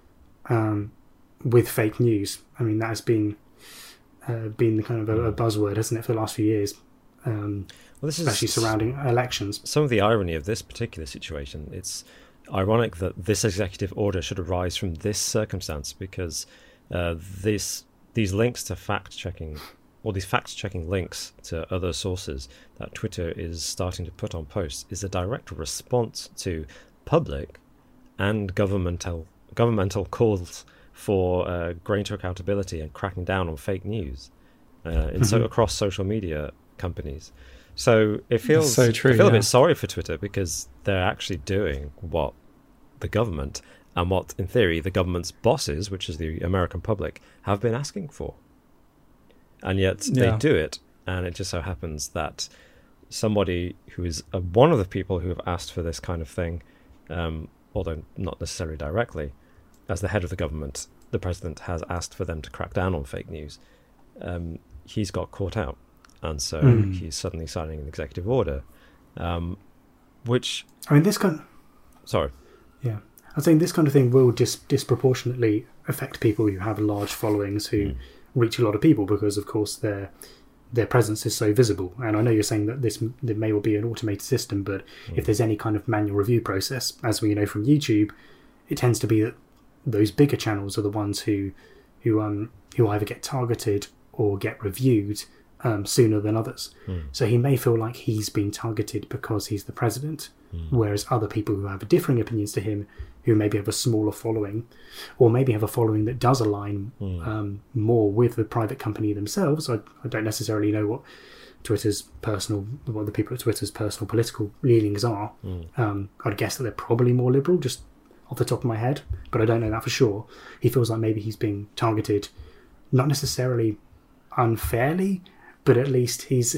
um, with fake news. I mean, that has been uh, been kind of a, a buzzword, hasn't it, for the last few years? Um, well, this is especially surrounding elections. Some of the irony of this particular situation. It's ironic that this executive order should arise from this circumstance because uh, this these links to fact checking, or these fact checking links to other sources that Twitter is starting to put on posts, is a direct response to public and governmental governmental calls for uh, greater accountability and cracking down on fake news uh, in mm-hmm. so across social media companies. So it feels so true, I feel yeah. a bit sorry for Twitter because they're actually doing what the government and what, in theory, the government's bosses, which is the American public, have been asking for. And yet yeah. they do it, and it just so happens that somebody who is uh, one of the people who have asked for this kind of thing, um, although not necessarily directly, as the head of the government, the president has asked for them to crack down on fake news. Um, he's got caught out. And so mm. he's suddenly signing an executive order, um, which... I mean, this kind... Sorry. Yeah. I think this kind of thing will dis- disproportionately affect people who have large followings who mm. reach a lot of people because, of course, their their presence is so visible. And I know you're saying that this there may well be an automated system, but mm. if there's any kind of manual review process, as we know from YouTube, it tends to be that those bigger channels are the ones who who um who either get targeted or get reviewed Um, sooner than others. Mm. So he may feel like he's been targeted because he's the president, mm. whereas other people who have differing opinions to him, who maybe have a smaller following, or maybe have a following that does align mm. um, more with the private company themselves. I, I don't necessarily know what Twitter's personal, what the people at Twitter's personal political leanings are. Mm. Um, I'd guess that they're probably more liberal, just off the top of my head, but I don't know that for sure. He feels like maybe he's being targeted, not necessarily unfairly, but at least he's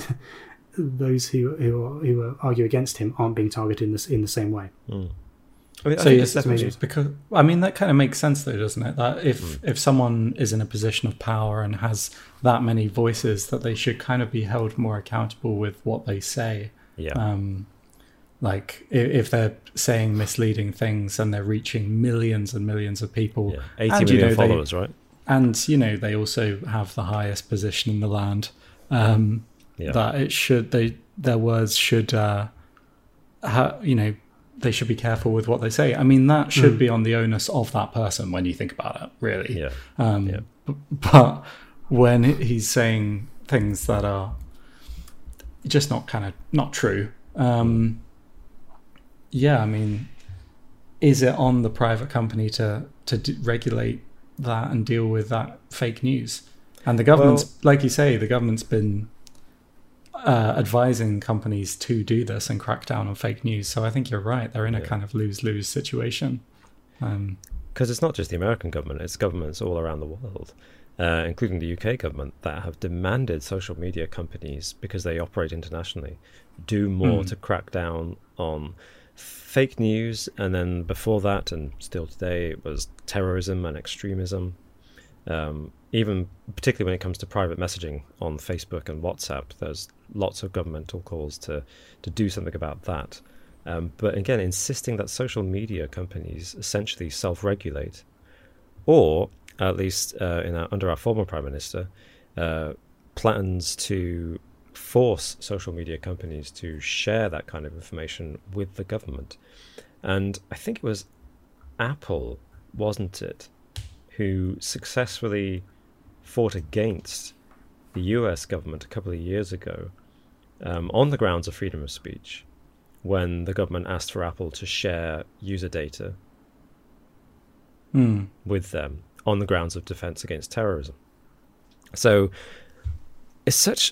those who who, who argue against him aren't being targeted in the, in the same way. Mm. I mean, I so yes, definitely... because I mean that kind of makes sense though, doesn't it? That if mm. if someone is in a position of power and has that many voices, that they should kind of be held more accountable with what they say. Yeah. Um, like if, if they're saying misleading things and they're reaching millions and millions of people, yeah. eighty and, million you know, followers, they, right? And you know they also have the highest position in the land. Um, yeah. That it should they their words should uh, ha, you know they should be careful with what they say. I mean that should mm. be on the onus of that person when you think about it, really. Yeah. Um, yeah. b- but when he's saying things that are just not kind of not true, um, yeah, I mean, is it on the private company to to d- regulate that and deal with that fake news? And the government's, well, like you say, the government's been uh, advising companies to do this and crack down on fake news. So I think you're right. They're in a yeah. kind of lose-lose situation. Because um, it's not just the American government, it's governments all around the world. uh, including the U K government, that have demanded social media companies, because they operate internationally, do more mm. to crack down on fake news. And then before that, and still today, it was terrorism and extremism. Um, even particularly when it comes to private messaging on Facebook and WhatsApp, there's lots of governmental calls to, to do something about that. Um, but again, insisting that social media companies essentially self-regulate, or at least uh, in our, under our former Prime Minister, uh, plans to force social media companies to share that kind of information with the government. And I think it was Apple, wasn't it, who successfully fought against the U S government a couple of years ago um, on the grounds of freedom of speech, when the government asked for Apple to share user data mm. with them on the grounds of defense against terrorism. So it's such...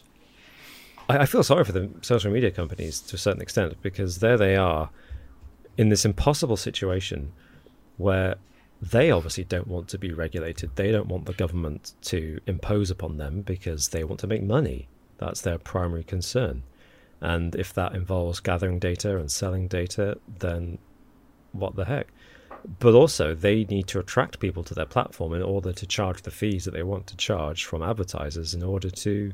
I, I feel sorry for the social media companies to a certain extent, because there they are in this impossible situation where they obviously don't want to be regulated. They don't want the government to impose upon them because they want to make money. That's their primary concern. And if that involves gathering data and selling data, then what the heck? But also, they need to attract people to their platform in order to charge the fees that they want to charge from advertisers, in order to,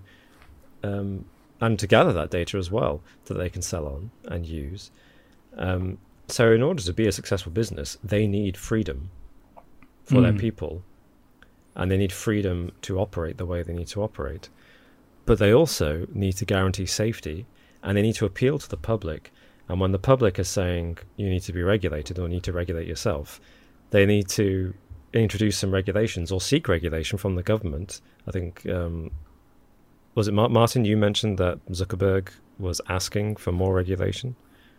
um, and to gather that data as well, that they can sell on and use. Um, so in order to be a successful business, they need freedom for mm. their people, and they need freedom to operate the way they need to operate. But they also need to guarantee safety, and they need to appeal to the public. And when the public is saying you need to be regulated or need to regulate yourself, they need to introduce some regulations or seek regulation from the government. I think, um, was it Martin, you mentioned that Zuckerberg was asking for more regulation?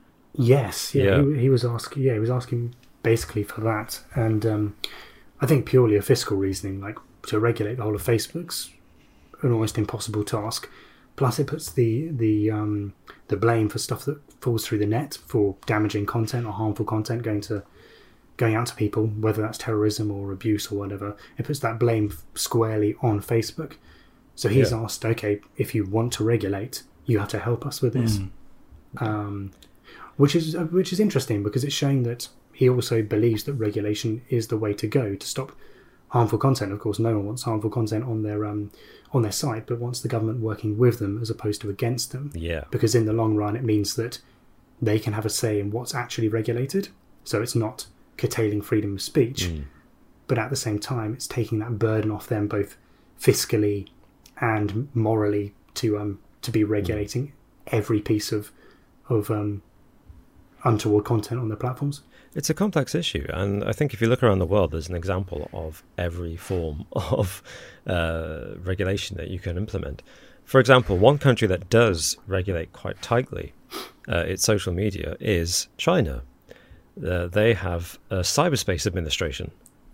Yes, yeah, yeah. He, he was asking. Yeah, he was asking basically for that, and um, I think purely a fiscal reasoning, like to regulate the whole of Facebook's an almost impossible task. Plus, it puts the the um, the blame for stuff that falls through the net, for damaging content or harmful content going to going out to people, whether that's terrorism or abuse or whatever. It puts that blame squarely on Facebook. So he's yeah. asked, okay, if you want to regulate, you have to help us with this, mm. um, which is which is interesting, because it's showing that he also believes that regulation is the way to go to stop harmful content. Of course, no one wants harmful content on their um, on their site, but wants the government working with them as opposed to against them. Yeah. Because in the long run, it means that they can have a say in what's actually regulated. So it's not curtailing freedom of speech, mm. but at the same time, it's taking that burden off them, both fiscally and morally, to um to be regulating mm. every piece of of um, untoward content on their platforms. It's a complex issue, and I think if you look around the world, there's an example of every form of uh, regulation that you can implement. For example, one country that does regulate quite tightly uh, its social media is China. Uh, they have a cyberspace administration,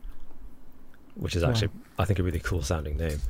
which is actually, wow. I think, a really cool sounding name.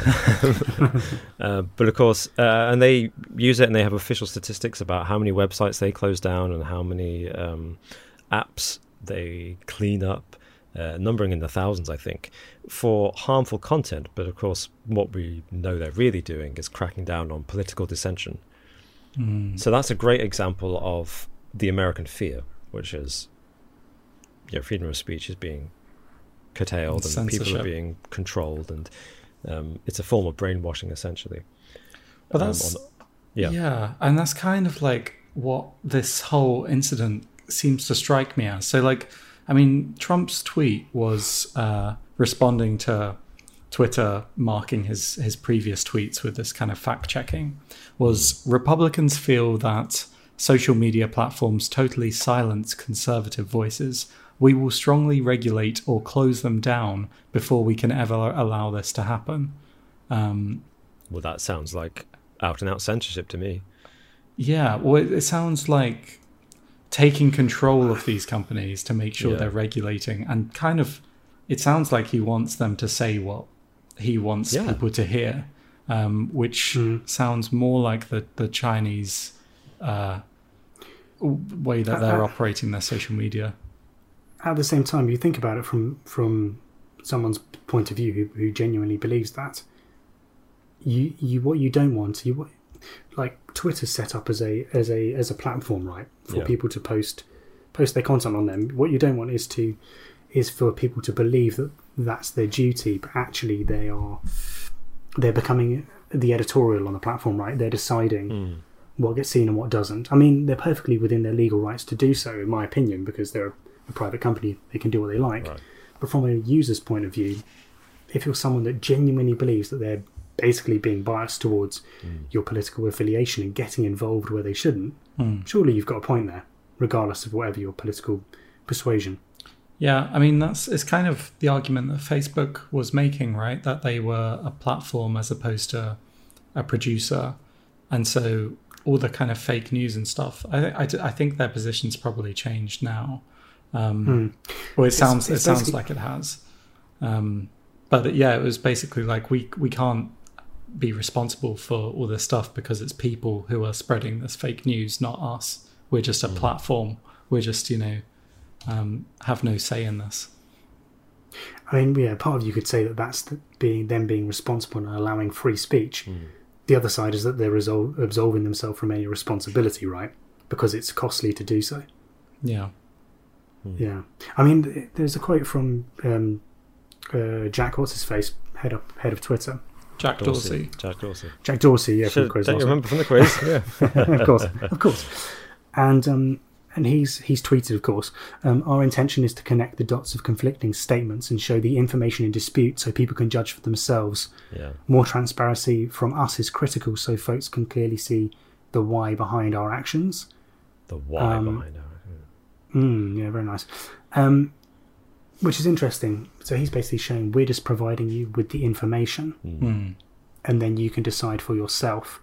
uh, but of course, uh, and they use it, and they have official statistics about how many websites they close down and how many um, apps they clean up, uh, numbering in the thousands, I think, for harmful content. But of course, what we know they're really doing is cracking down on political dissension. Mm. So that's a great example of the American fear, which is, you know, freedom of speech is being curtailed and, and people are being controlled, and um, it's a form of brainwashing, essentially. But that's um, on, yeah, yeah, and that's kind of like what this whole incident seems to strike me as. So, like, I mean, Trump's tweet was uh, responding to Twitter marking his his previous tweets with this kind of fact checking. Was Republicans feel that social media platforms totally silence conservative voices. We will strongly regulate or close them down before we can ever allow this to happen. Um, well, that sounds like out-and-out censorship to me. Yeah, well, it, it sounds like taking control of these companies to make sure yeah. they're regulating, and kind of, it sounds like he wants them to say what he wants yeah. people to hear, um, which mm. sounds more like the, the Chinese uh, way that they're uh, operating their social media. At the same time, you think about it from from someone's point of view who, who genuinely believes that, you you what you don't want you like Twitter's set up as a as a as a platform, right, for yeah. people to post post their content on them. What you don't want is to is for people to believe that that's their duty, but actually they are they're becoming the editorial on the platform, right? They're deciding mm. what gets seen and what doesn't. I mean, they're perfectly within their legal rights to do so, in my opinion, because they're a private company. They can do what they like. Right. But from a user's point of view, if you're someone that genuinely believes that they're basically being biased towards mm. your political affiliation and getting involved where they shouldn't, mm. surely you've got a point there, regardless of whatever your political persuasion. Yeah, I mean, that's it's kind of the argument that Facebook was making, right? That they were a platform as opposed to a producer. And so all the kind of fake news and stuff, I, I, I think their position's probably changed now. Um, mm. Well, it sounds it's, it's it sounds like it has. Um, but yeah, it was basically like we we can't be responsible for all this stuff because it's people who are spreading this fake news, not us. We're just a mm. platform. We're just, you know, um, have no say in this. I mean, yeah, part of you could say that that's the, being them being responsible and allowing free speech. Mm. The other side is that they're resol- absolving themselves from any responsibility, right? Because it's costly to do so. Yeah. Mm. Yeah. I mean, there's a quote from um, uh, Jack What's-His-Face, head, up, head of Twitter. Jack Dorsey. Dorsey. Jack Dorsey. Jack Dorsey, yeah, from Should, the quiz. Don't you remember from the quiz? Yeah. Of course, of course. And um, and he's he's tweeted, of course, um, our intention is to connect the dots of conflicting statements and show the information in dispute so people can judge for themselves. Yeah. More transparency from us is critical so folks can clearly see the why behind our actions. The why um, behind our actions. Mm, yeah, very nice. Um, which is interesting. So he's basically showing we're just providing you with the information, mm. and then you can decide for yourself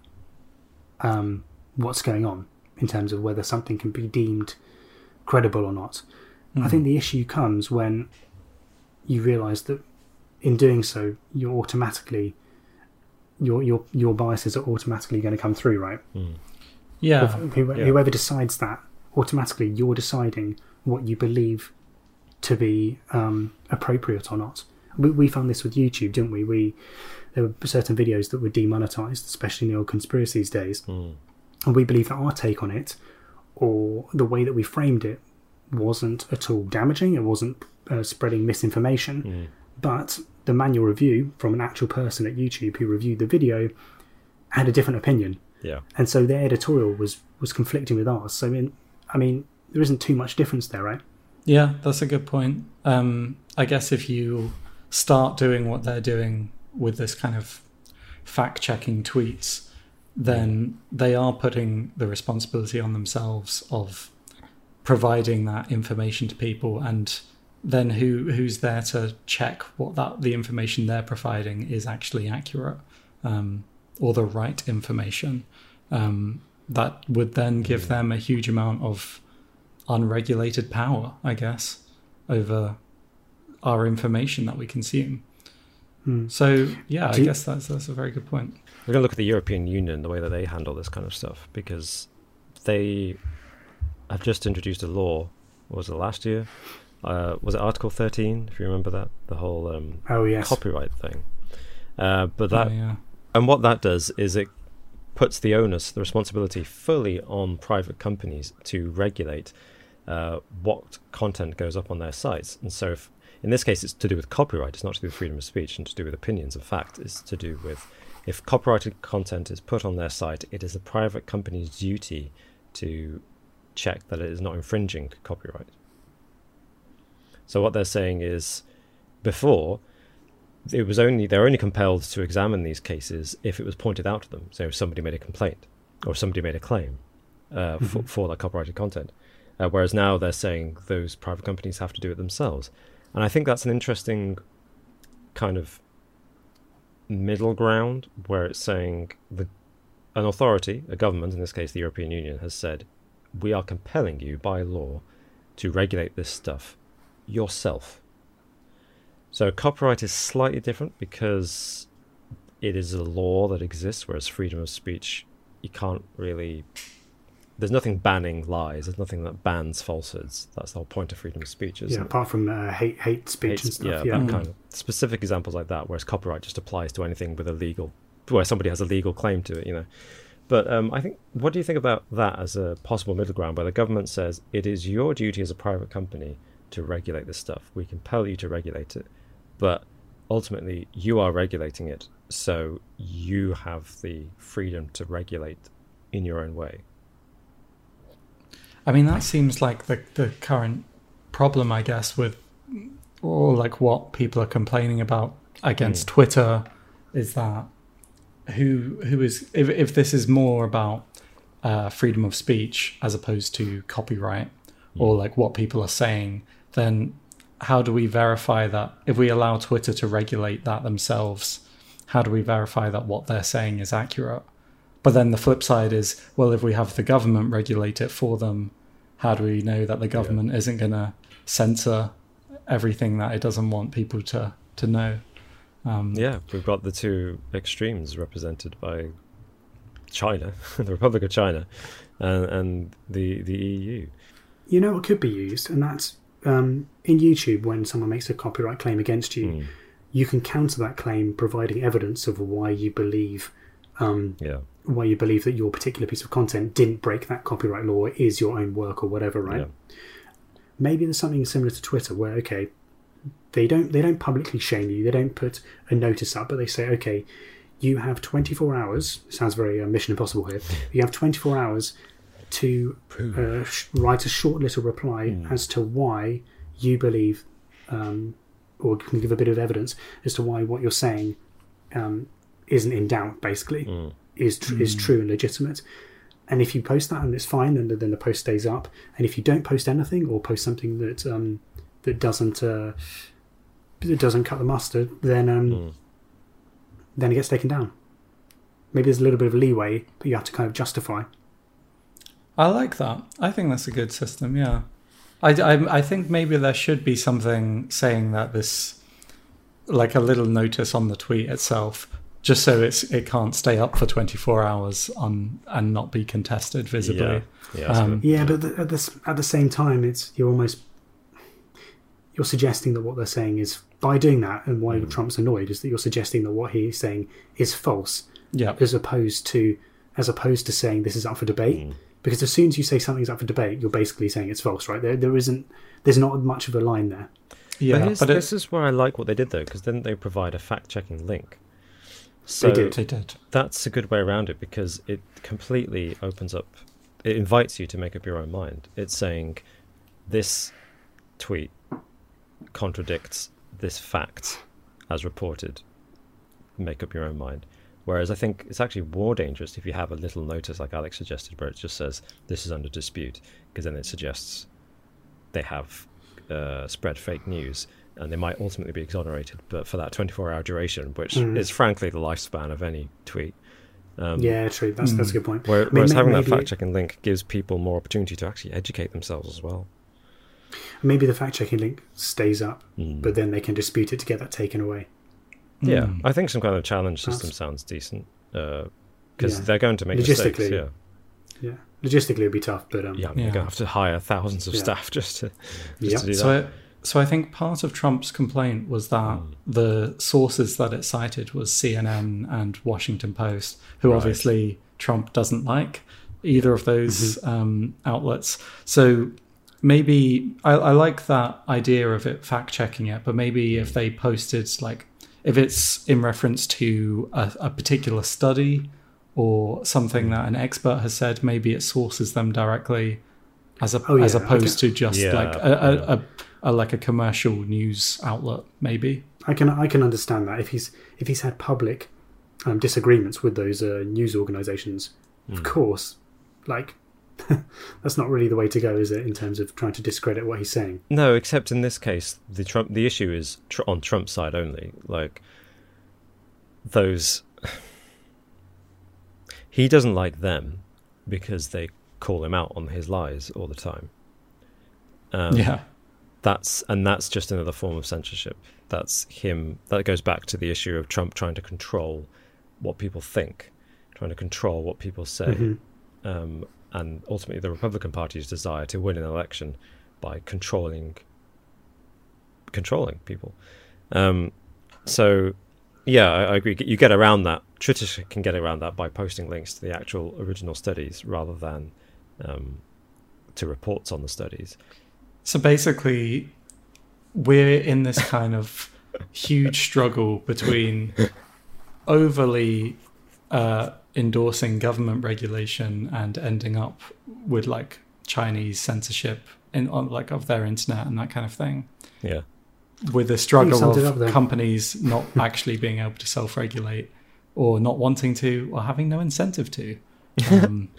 um, what's going on in terms of whether something can be deemed credible or not. Mm. I think the issue comes when you realise that in doing so, you're automatically your your your biases are automatically going to come through, right? Mm. Yeah. Whoever, yeah. whoever decides that, automatically you're deciding what you believe to be um, appropriate or not. We, we found this with YouTube, didn't we? We there were certain videos that were demonetized, especially in the old conspiracies days, mm. and we believe that our take on it or the way that we framed it wasn't at all damaging. It wasn't uh, spreading misinformation, mm. but the manual review from an actual person at YouTube who reviewed the video had a different opinion. Yeah, and so their editorial was was conflicting with ours. So I mean, I mean, there isn't too much difference there, right? Yeah, that's a good point. Um, I guess if you start doing what they're doing with this kind of fact-checking tweets, then they are putting the responsibility on themselves of providing that information to people, and then who who's there to check what that the information they're providing is actually accurate, um, or the right information. Um, that would then give them a huge amount of unregulated power, I guess, over our information that we consume. Mm. So, yeah, Do I you... guess that's that's a very good point. We're going to look at the European Union, the way that they handle this kind of stuff, because they have just introduced a law. What was it, last year? Uh, was it Article thirteen, if you remember that? The whole um, oh, yes. copyright thing. Uh, but that, oh, yeah. And what that does is it puts the onus, the responsibility fully on private companies to regulate uh, what content goes up on their sites. And so if, in this case, it's to do with copyright. It's not to do with freedom of speech and to do with opinions of fact. It's to do with if copyrighted content is put on their site, it is a private company's duty to check that it is not infringing copyright. So what they're saying is, before, it was only they're only compelled to examine these cases if it was pointed out to them. So if somebody made a complaint or somebody made a claim uh, mm-hmm. for, for that copyrighted content. Uh, whereas now they're saying those private companies have to do it themselves. And I think that's an interesting kind of middle ground where it's saying the an authority, a government, in this case the European Union, has said, we are compelling you by law to regulate this stuff yourself. So copyright is slightly different because it is a law that exists, whereas freedom of speech, you can't really there's nothing banning lies. There's nothing that bans falsehoods. That's the whole point of freedom of speech, isn't Yeah, it? apart from uh, hate hate speech Hate- and stuff. yeah, Yeah, that kind of specific examples like that, whereas copyright just applies to anything with a legal, where somebody has a legal claim to it, you know. But um, I think, what do you think about that as a possible middle ground, where the government says it is your duty as a private company to regulate this stuff? We compel you to regulate it, but ultimately you are regulating it, so you have the freedom to regulate in your own way. I mean, that seems like the, the current problem, I guess, with, or like what people are complaining about against Mm. Twitter, is that who who is, if, if this is more about uh, freedom of speech as opposed to copyright, or like what people are saying, then how do we verify that? If we allow Twitter to regulate that themselves, how do we verify that what they're saying is accurate? But then the flip side is, well, if we have the government regulate it for them, how do we know that the government yeah. isn't going to censor everything that it doesn't want people to, to know? Um, yeah, we've got the two extremes represented by China, the Republic of China, and, and the the E U. You know what could be used, and that's um, in YouTube when someone makes a copyright claim against you, mm. you can counter that claim providing evidence of why you believe um, yeah. why you believe that your particular piece of content didn't break that copyright law, is your own work or whatever, right? Yeah. Maybe there's something similar to Twitter where, okay, they don't they don't publicly shame you, they don't put a notice up, but they say, okay, you have twenty-four hours, sounds very uh, Mission Impossible here, you have twenty-four hours to uh, sh- write a short little reply mm. as to why you believe, um, or can give a bit of evidence as to why what you're saying um, isn't in doubt, basically, mm. is tr- mm. is true and legitimate. And if you post that and it's fine, then, then the post stays up. And if you don't post anything, or post something that um, that doesn't uh, that doesn't cut the mustard, then um, mm. then it gets taken down. Maybe there's a little bit of leeway, but you have to kind of justify. I like that. I think that's a good system, yeah. I, I, I think maybe there should be something saying that this, like a little notice on the tweet itself, just so it's it can't stay up for twenty-four hours on and not be contested visibly. Yeah, yeah, um, yeah but the, at, the, at the same time, it's you're almost, you're suggesting that what they're saying is, by doing that, and why mm. Trump's annoyed, is that you're suggesting that what he's saying is false, yeah. as opposed to as opposed to saying this is up for debate. Mm. Because as soon as you say something's up for debate, you're basically saying it's false, right? There, there isn't, there's not much of a line there. Yeah, but, but this is where I like what they did, though, because then they provide a fact-checking link. So they did. They did. That's a good way around it, because it completely opens up, it invites you to make up your own mind. It's saying this tweet contradicts this fact as reported. Make up your own mind. Whereas I think it's actually more dangerous if you have a little notice like Alex suggested, where it just says this is under dispute, because then it suggests they have uh, spread fake news, and they might ultimately be exonerated, but for that twenty-four hour duration, which mm. is frankly the lifespan of any tweet. Um, yeah, true. That's mm. that's a good point. Where, I mean, whereas maybe, having that fact-checking link gives people more opportunity to actually educate themselves as well. Maybe the fact-checking link stays up, mm. but then they can dispute it to get that taken away. Yeah, mm. I think some kind of challenge system That's, sounds decent, because uh, yeah. they're going to make Logistically, mistakes. Yeah, yeah. Logistically, it'd be tough, but um, yeah, you're yeah. going to have to hire thousands of yeah. staff just to, just yep. to do that. So, I, so I think part of Trump's complaint was that mm. the sources that it cited was C N N and Washington Post, who right. obviously Trump doesn't like either of those mm-hmm. um, outlets. So maybe I, I like that idea of it fact checking it, but maybe if they posted like. If it's in reference to a, a particular study or something that an expert has said, maybe it sources them directly, as a, oh, yeah. as opposed to just yeah, like a, yeah. a, a, a like a commercial news outlet. Maybe I can I can understand that if he's if he's had public um, disagreements with those uh, news organisations, mm. of course, like. That's not really the way to go, is it, in terms of trying to discredit what he's saying? No, except in this case, the Trump the issue is tr- on Trump's side only. Like those, he doesn't like them because they call him out on his lies all the time. Um, yeah, that's and that's just another form of censorship. That's him. That goes back to the issue of Trump trying to control what people think, trying to control what people say. Mm-hmm. Um, and ultimately the Republican Party's desire to win an election by controlling controlling people. Um, so, yeah, I, I agree. You get around that. Twitter can get around that by posting links to the actual original studies rather than um, to reports on the studies. So basically, we're in this kind of huge struggle between overly uh, endorsing government regulation and ending up with like Chinese censorship in on like of their internet and that kind of thing. Yeah. With the struggle summed it of up companies not actually being able to self-regulate, or not wanting to, or having no incentive to. Um,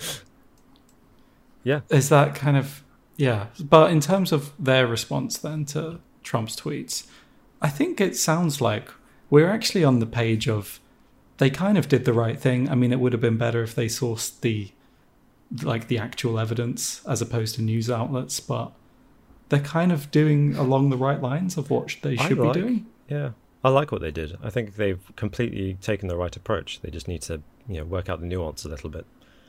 yeah. Is that kind of, yeah. But in terms of their response then to Trump's tweets, I think it sounds like we're actually on the page of they kind of did the right thing. I mean, it would have been better if they sourced the, like the actual evidence as opposed to news outlets, but they're kind of doing along the right lines of what they should I like, be doing. Yeah, I like what they did. I think they've completely taken the right approach. They just need to, you know, work out the nuance a little bit.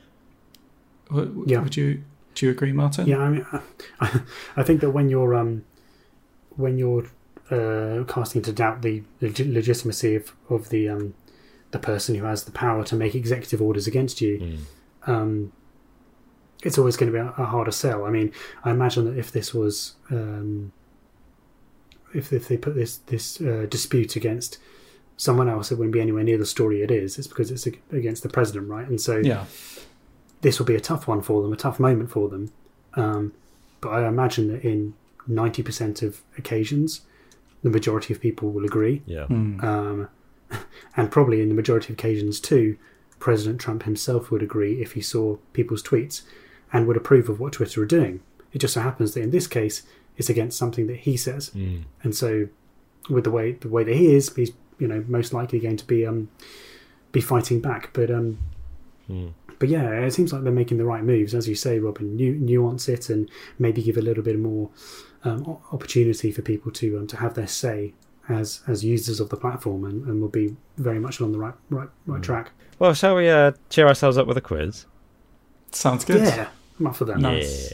W- Yeah. Would you do you agree, Martin? Yeah, I mean, I, I think that when you're um, when you're uh, casting to doubt the leg- legitimacy of, of the um, the person who has the power to make executive orders against you, Mm. um, it's always going to be a, a harder sell. I mean, I imagine that if this was um, if if they put this this uh, dispute against someone else, it wouldn't be anywhere near the story it is. It's because it's against the president, right? And so Yeah. this will be a tough one for them, a tough moment for them. Um, but I imagine that in ninety percent of occasions, the majority of people will agree. Yeah. Mm. Um, and probably in the majority of occasions too, President Trump himself would agree if he saw people's tweets and would approve of what Twitter are doing. It just so happens that in this case, it's against something that he says. Mm. And so with the way the way that he is, he's, you know, most likely going to be um, be fighting back. But um, Mm. But yeah, it seems like they're making the right moves, as you say, Robin. Nu- nuance it and maybe give a little bit more um, o- opportunity for people to um, to have their say as as users of the platform, and, and will be very much along the right right right Mm. track. Well, shall we uh, cheer ourselves up with a quiz? Sounds good. Yeah, I'm up for that. Nice.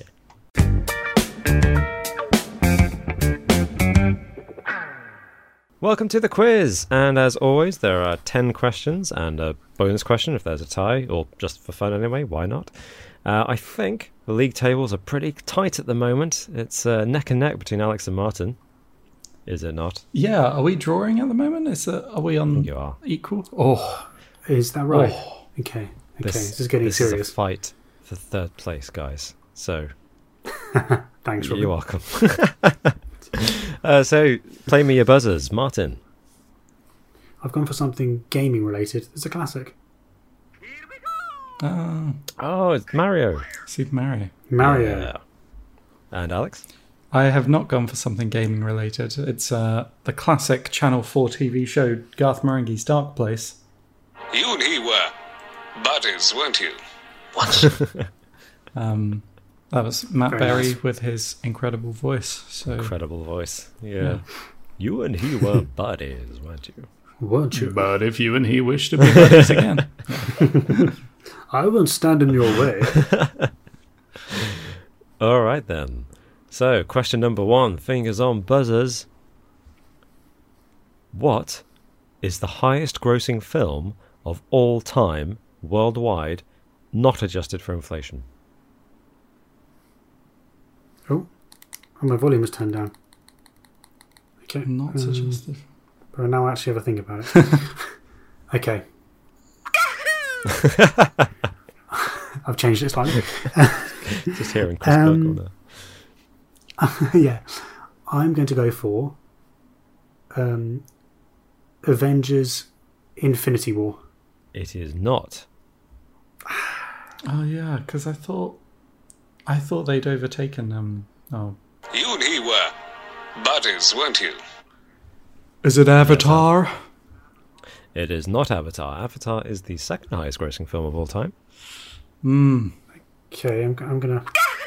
Welcome to the quiz, and as always, there are ten questions and a bonus question if there's a tie, or just for fun anyway. Why not? Uh, I think the league tables are pretty tight at the moment. It's uh, neck and neck between Alex and Martin. Is it not? Yeah. Are we drawing at the moment? Is it, are we on You are. equal? Oh, Is that right? Oh. Okay. Okay. This, This, is getting this serious. is a fight for third place, guys. So Thanks, Robin. you're welcome. uh, so play me your buzzers, Martin. I've gone for something gaming related. It's a classic. uh, Oh, it's Mario. Super Mario. Mario. Yeah. And Alex? I have not gone for something gaming related. It's uh, the classic Channel four T V show Garth Marenghi's Dark Place. You and he were buddies, weren't you? Um, that was Matt Very Berry nice. with his incredible voice. So Incredible voice. Yeah. Yeah. You and he were buddies, weren't you? Weren't you? But if you and he wish to be buddies again, I won't stand in your way. All right, then. So, question number one, fingers on buzzers. What is the highest grossing film of all time worldwide, not adjusted for inflation? Oh, oh, my volume was turned down. Okay. not um, suggestive. But I now actually have a think about it. Okay. I've changed it slightly. Just hearing Chris Um, Burkle there. Yeah. I'm going to go for um, Avengers Infinity War. It is not. Oh yeah, because I thought, I thought they'd overtaken um. Oh, You and he were buddies, weren't you? is it Avatar? It is not Avatar. Avatar is the second highest grossing film of all time. Hmm. Okay, I'm, I'm gonna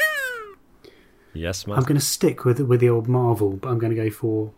Yes, I'm Matt? gonna stick with with the old Marvel, but I'm gonna go for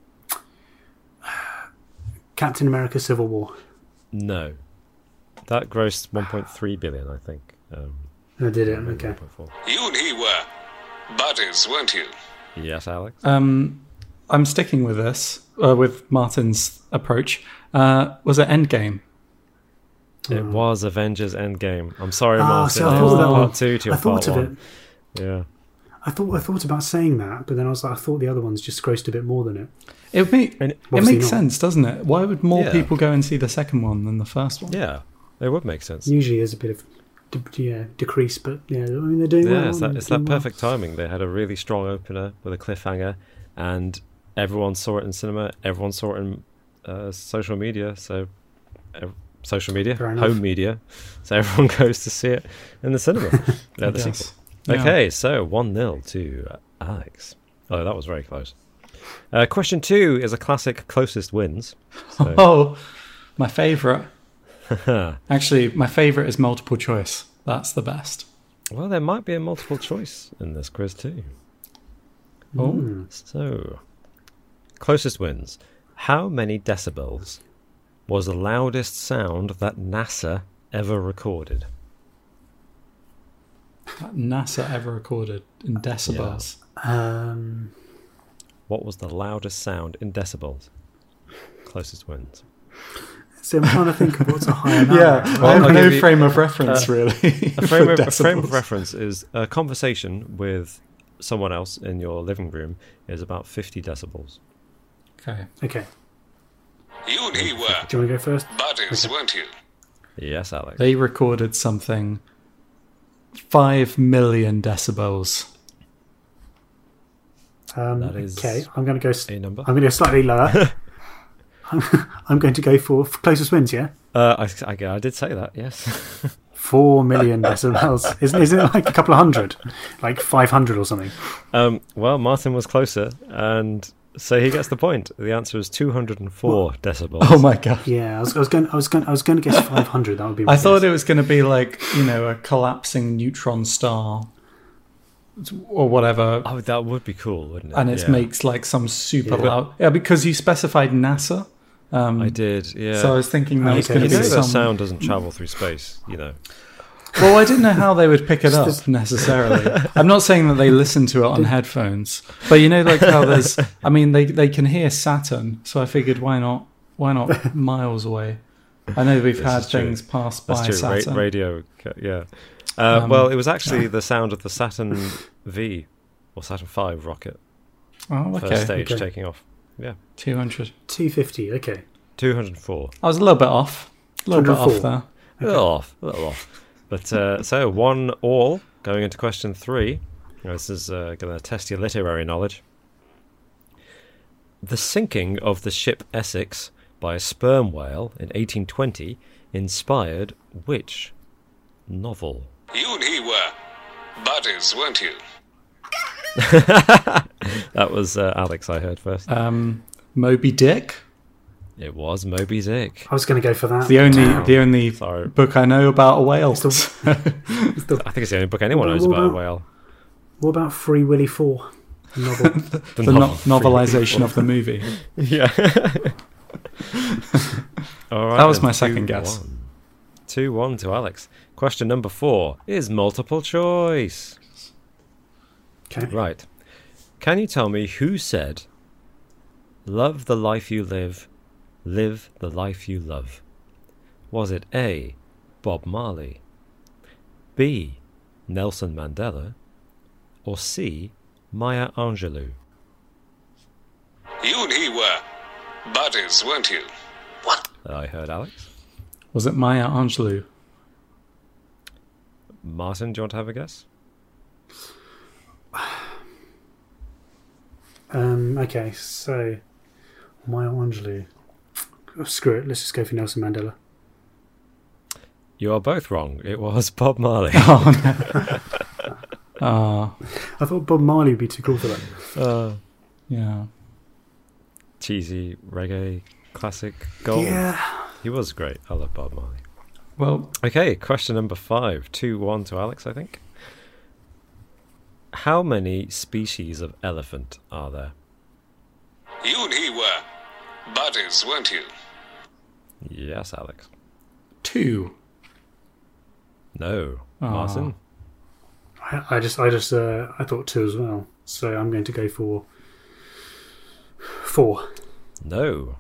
Captain America: Civil War. No. That grossed one point three billion, I think. Um, I did it. Okay. one point four. You and he were buddies, weren't you? Yes, Alex. Um, I'm sticking with this, uh, with Martin's approach. Uh, was it Endgame? It was Avengers Endgame. I'm sorry, Ah, Martin. see, I It thought was of that part one. two to I your thought part of one. it. Yeah. I thought I thought about saying that, but then I was like, I thought the other ones just grossed a bit more than it. It, would make, And- it Obviously makes not. sense, doesn't it? Why would more Yeah. people go and see the second one than the first one? Yeah, it would make sense. Usually, there's a bit of de- yeah decrease, but yeah, I mean they're doing well. Yeah, it's that, they're it's that doing well. perfect timing. They had a really strong opener with a cliffhanger, and everyone saw it in cinema. Everyone saw it in uh, social media. So, ev- social media, Fair enough. home media. So everyone goes to see it in the cinema. I uh, the guess. sequel. Yeah. Okay, so one nil to Alex. Oh, that was very close. Uh, question two is a classic closest wins. So, Oh, my favourite. Actually, my favourite is multiple choice. That's the best. well, there might be a multiple choice in this quiz too. Oh, So, closest wins. How many decibels was the loudest sound that NASA ever recorded? that NASA ever recorded in decibels. Um, What was the loudest sound in decibels? Closest wins. so I'm trying to think of what's a high amount. Yeah, Well, I have I'll no give you- frame of reference really. A frame, for of, a frame of decibels. reference is a conversation with someone else in your living room is about fifty decibels. Okay. Okay. You and he were Do you want to go first? buddies, weren't you? Yes, Alex. They recorded something five million decibels. Um, That is okay, I'm going to go. s- a number. I'm going to go slightly lower. I'm, I'm going to go for closest wins. Yeah, Uh, I, I, I did say that, yes. four million decibels. Isn't isn't it like a couple of hundred, like five hundred or something? um, well, Martin was closer, and so he gets the point. The answer is two hundred four decibels. Oh my god. Yeah, I was, I was going. I was going. I was going to guess five hundred. That would be. My I thought guess. it was going to be like, you know, a collapsing neutron star or whatever. Oh, that would be cool, wouldn't it? And it Yeah. makes like some super Yeah. loud. Yeah, because you specified NASA. Um, I did, yeah. So I was thinking that was Okay. going you to know be that some. sound doesn't travel through space, you know. Well, I didn't know how they would pick it up Just necessarily. I'm not saying that they listen to it on headphones, but you know, like how there's. I mean, they they can hear Saturn, so I figured why not why not miles away. I know we've This had is true. things pass That's by true. Ra- Saturn. radio, ca- yeah. Uh, Um, well, it was actually the sound of the Saturn V or Saturn five rocket Oh, first okay, stage Okay. taking off. Yeah, two hundred. two fifty. Okay. two hundred four. I was a little bit off. A little bit off one hundred four. there. A little off, a little off. But uh, so one all going into question three. Now, this is uh, going to test your literary knowledge. The sinking of the ship Essex by a sperm whale in eighteen twenty inspired which novel? You and he were buddies, weren't you? That was uh, Alex I heard first. Um, Moby Dick. It was Moby Dick. I was going to go for that. The only Damn. the only Sorry. book I know about a whale. It's the- it's the- I think it's the only book anyone What knows about- about a whale. what about Free Willy Four? The novel. The, the novel. no- novelization of the movie. Yeah. All right. That was then, my second two, guess. one. two one to Alex. Question number four is multiple choice. Okay. Right. Can you tell me who said, "Love the life you live, live the life you love"? Was it A, Bob Marley, B, Nelson Mandela, or C, Maya Angelou? You and he were buddies, weren't you? I heard Alex. Was it Maya Angelou? Martin, do you want to have a guess? Um, okay, so Maya Angelou. Oh, screw it. Let's just go for Nelson Mandela. You are both wrong. It was Bob Marley. Oh no. Ah, I thought Bob Marley would be too cool for that. uh, yeah. cheesy reggae classic gold. Yeah. He was great. I love Bob Marley. Well, Okay, question number five. two one to Alex, I think. How many species of elephant are there? You and he were buddies, weren't you? Yes, Alex. two. No. Aw. Martin? I, I just, I just, uh, I thought two as well. So I'm going to go for four. No.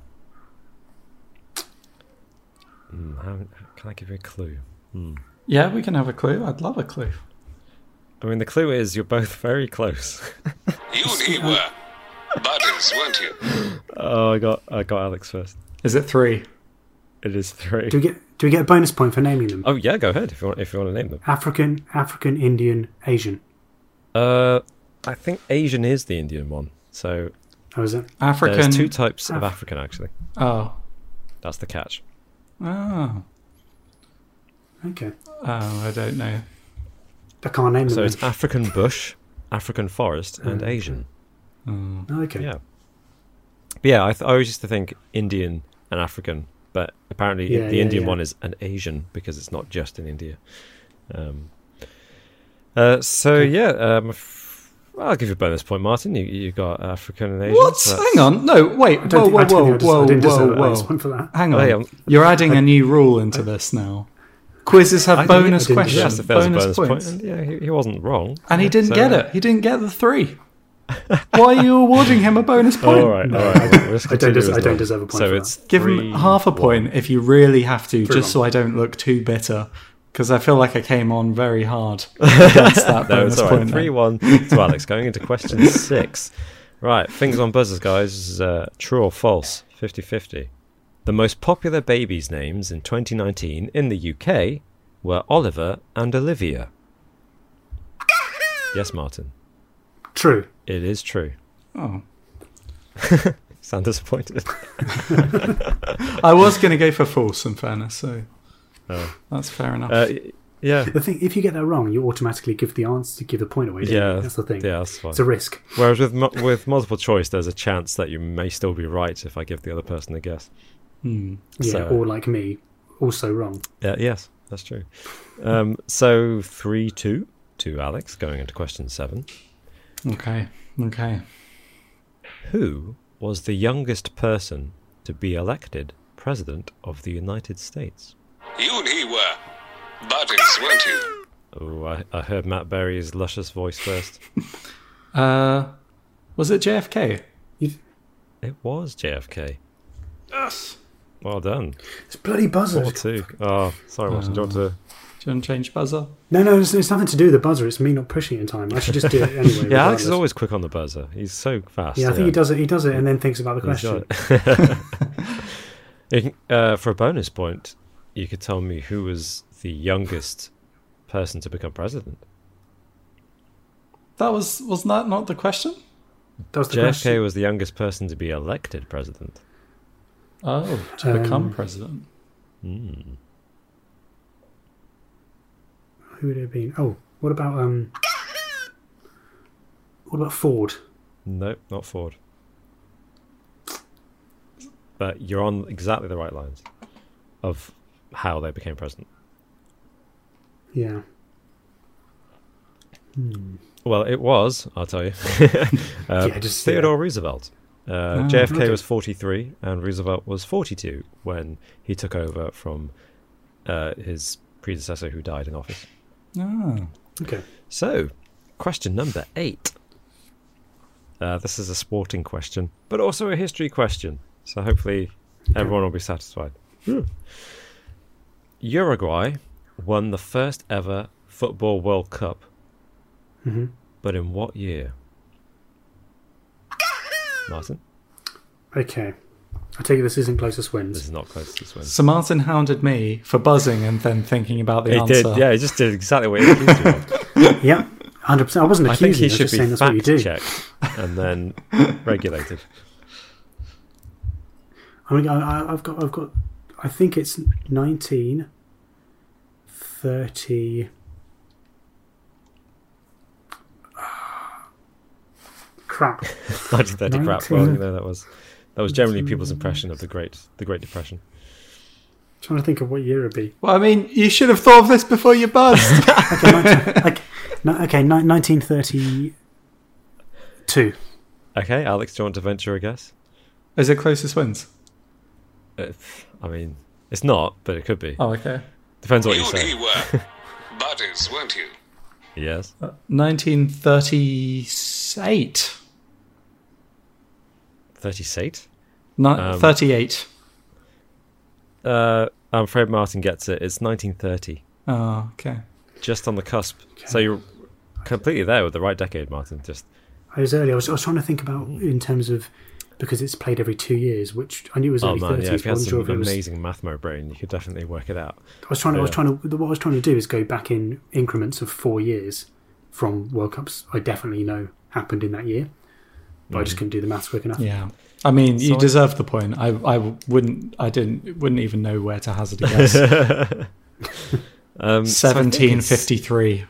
Mm, how, can I give you a clue? Hmm. Yeah, we can have a clue. I'd love a clue. I mean, the clue is you're both very close. You and he were buddies, weren't you? Oh, I got I got Alex first. Is it three? It is three. Do we get, do we get a bonus point for naming them? Oh yeah, go ahead if you want. If you want to name them. African, African, Indian, Asian. Uh, I think Asian is the Indian one. So Oh, is it? African. there's two types of Af- African actually. Oh. That's the catch. Oh. Okay. Oh, I don't know. I can't name them. So then. it's African bush, African forest, and Okay. Asian. Oh. Okay. Yeah. But yeah, I, th- I always used to think Indian and African, but apparently Yeah, the yeah, Indian yeah. one is an Asian because it's not just in India. Um, uh, so yeah, um, f- I'll give you a bonus point, Martin. You you got African and Asian. What? so that's- Hang on. No, wait. I don't Whoa, think, whoa, I don't whoa, think I, des- whoa, I didn't deserve whoa, a bonus whoa. point for that. Hang Oh, on. yeah, I'm- You're adding a new rule into this now. Quizzes have I- bonus I didn't- questions. Yes, if there's a bonus point, points. and yeah, he, he wasn't wrong. And he didn't So- get it. He didn't get the three. Why are you awarding him a bonus point? All right, No, all I right. don't- We'll just I don't continue des- as I don't normal. deserve a point So for it's Give three, him half a one. point if you really have to, Three, just so one. I don't look too bitter. Because I feel like I came on very hard against that No, bonus it's all right. point. three there. one to Alex. Going into question six. Right, fingers on buzzers, guys. This is, uh, true or false? fifty-fifty. The most popular babies' names in twenty nineteen in the U K were Oliver and Olivia. Yes, Martin. True. It is true. Oh. Sound disappointed? I was going to go for false, in fairness, so Oh. that's fair enough. Uh, yeah. The thing, if you get that wrong, you automatically give the answer, give the point away. don't Yeah, you? That's the thing. Yeah, that's fine. It's a risk. Whereas with mu- with multiple choice, there's a chance that you may still be right if I give the other person a guess. Hmm. Yeah, So- or like me, also wrong. Yeah, yes, that's true. Um, so three two to Alex. Going into question seven. Okay, okay. Who was the youngest person to be elected president of the United States? You and he were buddies, weren't you? Oh, I, I heard Matt Berry's luscious voice first. Uh, was it J F K? It was J F K. Yes. Well done. It's bloody buzzer. Four two. Oh, sorry, Martin. Do you want to? Do you want to change buzzer? No, no, it's, it's nothing to do with the buzzer. It's me not pushing it in time. I should just do it anyway. Yeah, Alex regardless. is always quick on the buzzer. He's so fast. Yeah, I think he does it. He does it and then thinks about the He's question. got it. You can- uh, for a bonus point, you could tell me who was the youngest person to become president. That was was that not the question? That was the J F K question. was the youngest person to be elected president. Oh, to Um, become president. Mm. Who would it have been? Oh, what about um? What about Ford? Nope, not Ford. But you're on exactly the right lines of how they became president. Yeah. Hmm. Well, it was, I'll tell you, uh, Yeah, just- Theodore Roosevelt. Uh, Oh, J F K okay. was forty-three and Roosevelt was forty-two when he took over from uh, his predecessor who died in office. Oh. Okay. So, question number eight. Uh, this is a sporting question, but also a history question. So hopefully everyone will be satisfied. Uruguay won the first ever Football World Cup, hmm but in what year? Martin? Okay. I take it this isn't closest This wins. is not close to this win. So Martin hounded me for buzzing and then thinking about the He answer. did, yeah, he just did exactly what he accused you of. Yeah, one hundred percent. I wasn't I think accusing he you. I was should just saying be that's what you do. fact checked and then regulated. I mean, I, I- I've got, I've got. I think it's nineteen thirty. Crap. nineteen thirty crap. Well, nineteen you know, that was that was generally people's impression of the Great the Great Depression. Trying to think of what year it'd be. Well, I mean, you should have thought of this before you buzzed. Okay, nineteen, like, no, okay, ni- nineteen thirty-two. Okay, Alex, do you want to venture a guess? Is it closest wins? Uh, I mean, it's not, but it could be. Oh, okay. Depends what You you and he say. were buddies, weren't you? Yes. nineteen thirty-eight. thirty-eight? No, Um, thirty-eight. Uh, I'm afraid Martin gets it. It's nineteen thirty. Oh, okay. Just on the cusp. So you're completely there with the right decade, Martin. Just I was early. I was, I was trying to think about in terms of because it's played every two years, which I knew it was oh early man, thirties. yeah. If but you I had wasn't sure some if it was. amazing mathmo brain, you could definitely work it out. I was trying to. I was Yeah. trying to. What I was trying to do is go back in increments of four years from World Cups. I definitely know happened in that year, but I just couldn't do the maths quick enough. Yeah. I mean, you So I- deserve the point. I, I wouldn't, I didn't, wouldn't even know where to hazard a guess. Um, so I think Seventeen it's- fifty-three.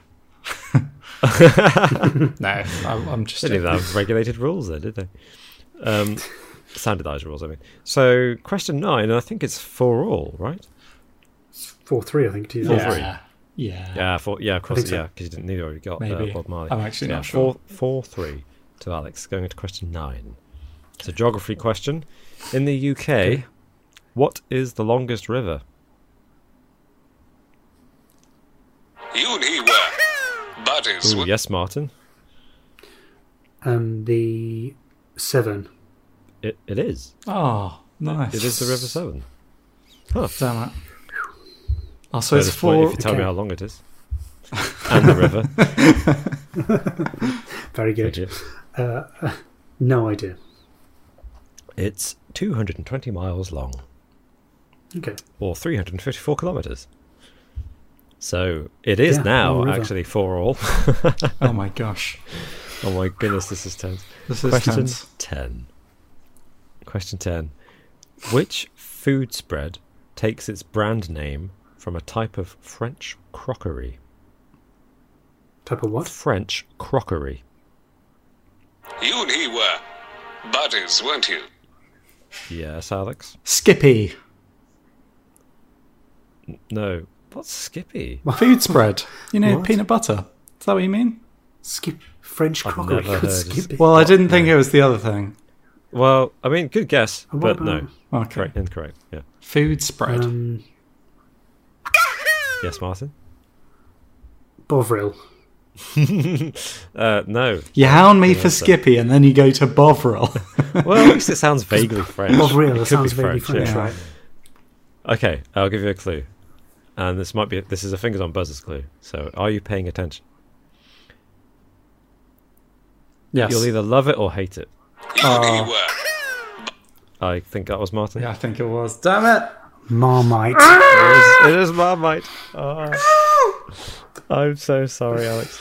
No, I, I'm just. They didn't even have regulated rules there, did they? Um, standardized rules, I mean. So, question nine, and I think it's for all, right? Four three, I think. To you. Four, yeah. three. Yeah. Yeah, for, yeah, of course, think so. yeah, because you didn't need already got uh, Maybe. Bob Marley. I'm actually yeah, not sure. Four, four, three to Alex. Going into question nine. It's a geography question. In the U K, what is the longest river? You he were. But is Ooh, yes, Martin. Um, the Severn. It it is. Oh, nice. It is the River Severn. Huh. Damn it. Oh, so At it's this point, four. if you tell me okay. how long it is, and the river. Very good. Thank you. Uh, no idea. It's two hundred twenty miles long, Okay. or three hundred fifty-four kilometres. So it is Yeah, now long river. actually for all. Oh my gosh. Oh my goodness, this is tense. This is Question tense. ten. Question ten. Which food spread takes its brand name from a type of French crockery? Type of what? French crockery. You he were. But is, weren't you? Yes, Alex? Skippy. No. What's Skippy? Food spread. You know, What? peanut butter. Is that what you mean? Skip French I've crockery. never heard of Skip it. Well, I didn't think it was the other thing. Well, I mean, good guess, What but about- no. Okay. Correct, incorrect. Yeah. Food spread. Um, Yes, Martin? Bovril. Uh, no. you hound me Yeah, for so- Skippy, and then you go to Bovril. Well, at least it sounds vaguely French. Bovril. It That could sounds be vaguely French, French, yeah. right? Okay, I'll give you a clue. And this might be this is a fingers on buzzers clue. So, are you paying attention? Yes. You'll either love it or hate it. You Oh. he were. I think that was Martin. Yeah, I think it was. Damn it. Marmite. It is, it is Marmite. Oh. I'm so sorry, Alex.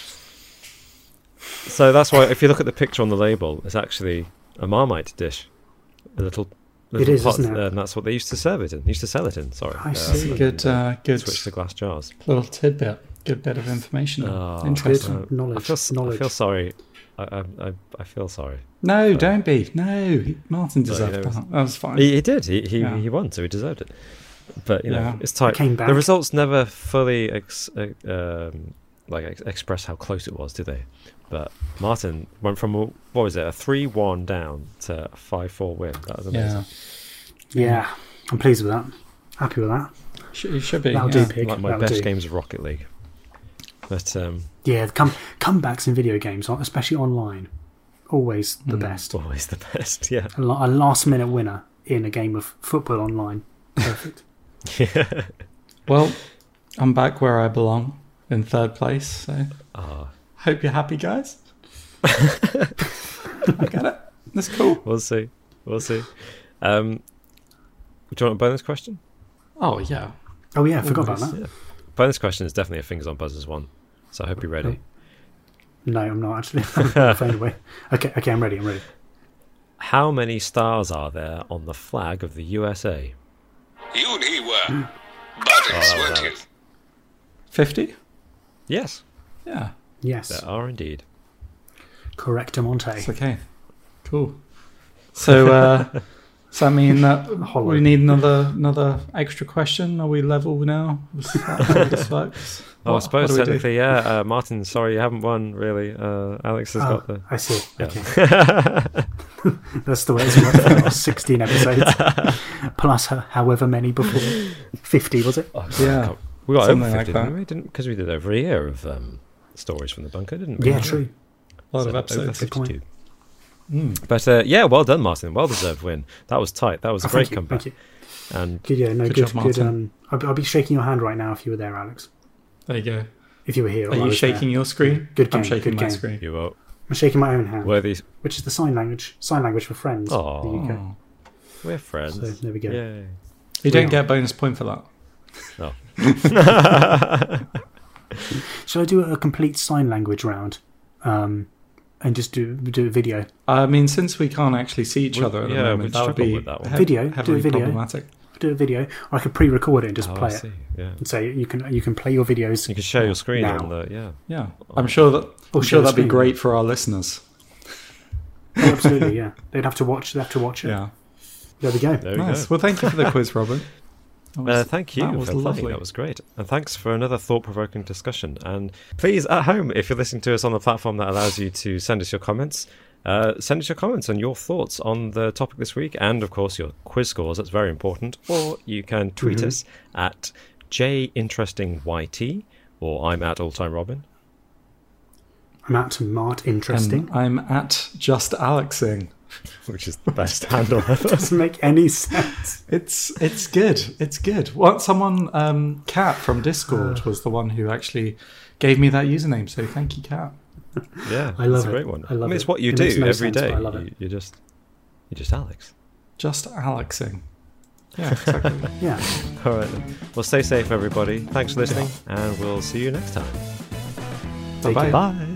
So that's why, if you look at the picture on the label, it's actually a Marmite dish. A little, little is, pot, isn't it? and that's what they used to serve it in. Used to sell it in. Sorry, I Uh, see. Good, uh, good Switch to glass jars. little tidbit. Good bit of information. Oh, Interesting. Good knowledge. I feel, s- I knowledge. feel sorry. I, I, I, I feel sorry. No, don't be. No, Martin No, deserved you know, that. That was fine. He, he did. He he, Yeah. he won, so he deserved it. But you know, Yeah. it's tight. Came back. The results never fully ex, uh, um, like ex- express how close it was, did they? But Martin went from a, what was it, a three-one down to a five-four win. That was amazing. Yeah, Yeah, I'm pleased with that. Happy with that. Sh- it should be. That'll yeah. do, pig. Like my That'll best do. games of Rocket League. But um, Yeah, the come comebacks in video games, especially online, always the best. always the best. Yeah. A, la- a last-minute winner in a game of football online. Perfect. Yeah. Well, I'm back where I belong, in third place. So Ah, hope you're happy, guys. I get it. That's cool. we'll see. We'll see. Um, do you want a bonus question? Oh yeah. Oh yeah, I forgot about Always, that. Yeah. Bonus question is definitely a fingers on buzzers one. So I hope you're ready. No, I'm not actually. I'm putting my phone away. Okay, okay, I'm ready. I'm ready. How many stars are there on the flag of the U S A? You he were. But Oh, is, that was weren't you? Alex. Fifty. Yes, Yeah. Yes, there are indeed. correct, Monte. It's okay. Cool. So, uh, does that mean that Hollow. we need another another extra question? Are we level now? Is that how this works? Oh, I What- suppose what do we do? technically, yeah. Uh, Martin, sorry, you haven't won really. Uh, Alex has Oh, got the. I see. Yeah. Okay, that's the way it's worked for the last sixteen episodes, plus ho- however many before. Fifty was it? Oh, Yeah. We got Something over like fifty, that. didn't we? Didn't because we did over a year of um, Stories from the Bunker, didn't we? Yeah, true. A lot So, of episodes. over fifty-two. Mm. But uh, yeah, well done, Martin. Well deserved win. That was tight. That was a Oh, great thank you, comeback. Thank you. And Good, yeah, no, Good good, job, good. Martin. Um, I'll, I'll be shaking your hand right now if you were there, Alex. There you go. If you were here. Are while I you was shaking there. your screen? Good game, I'm shaking good my game. screen. you are I'm shaking my own hand, worthy. which is the sign language. Sign language for friends. Aw. There you go. Oh. We're friends. So there we go. Yay. You We don't are. get a bonus point for that. No. Shall I do a complete sign language round, um, and just do do a video? I mean, since we can't actually see each We- other at the yeah, moment, we'd that would struggle be with that one. he- Video? Do a heavily video? problematic. Do a video, or I could pre-record it and just Oh, play I it, see. Yeah. and say you can you can play your videos. You can share your screen Now. on the yeah. Yeah, I'm sure that I'm Or sure share the that'd be screen. great for our listeners. Oh, absolutely, yeah. They'd have to watch. They have to watch it. Yeah, There we go. There we nice. go. Well, thank you for the quiz, Robin. That was- Uh, thank you That for was playing. lovely. That was great. And thanks for another thought-provoking discussion. And please, at home, if you're listening to us on the platform that allows you to send us your comments, uh, send us your comments and your thoughts on the topic this week, and of course your quiz scores. That's very important. Or you can tweet Mhm. us at jinterestingyt, or I'm at alltimerobin. I'm out to Mart. Interesting. And I'm at just Alexing. Which is the best handle ever. Doesn't make any sense. It's it's good. It's good. What someone um, Kat from Discord was the one who actually gave me that username. So thank you, Kat. Yeah, I love it's a it. great one. I love mean, it's it. what you It do makes no every sense, day. but I love it. You, you're just, you're just Alex. Just Alexing. Yeah, exactly. Yeah. All right. Then. Well, stay safe, everybody. Thanks for listening, and we'll see you next time. Bye bye. Bye.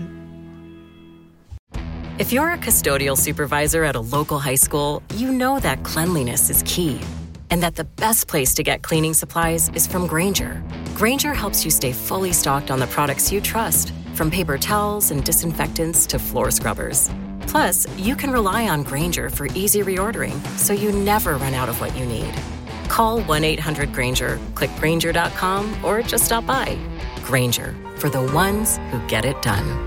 If you're a custodial supervisor at a local high school, you know that cleanliness is key, and that the best place to get cleaning supplies is from Grainger. Grainger helps you stay fully stocked on the products you trust, from paper towels and disinfectants to floor scrubbers. Plus, you can rely on Grainger for easy reordering, so you never run out of what you need. Call one eight hundred Grainger, click Grainger dot com, or just stop by. Grainger, for the ones who get it done.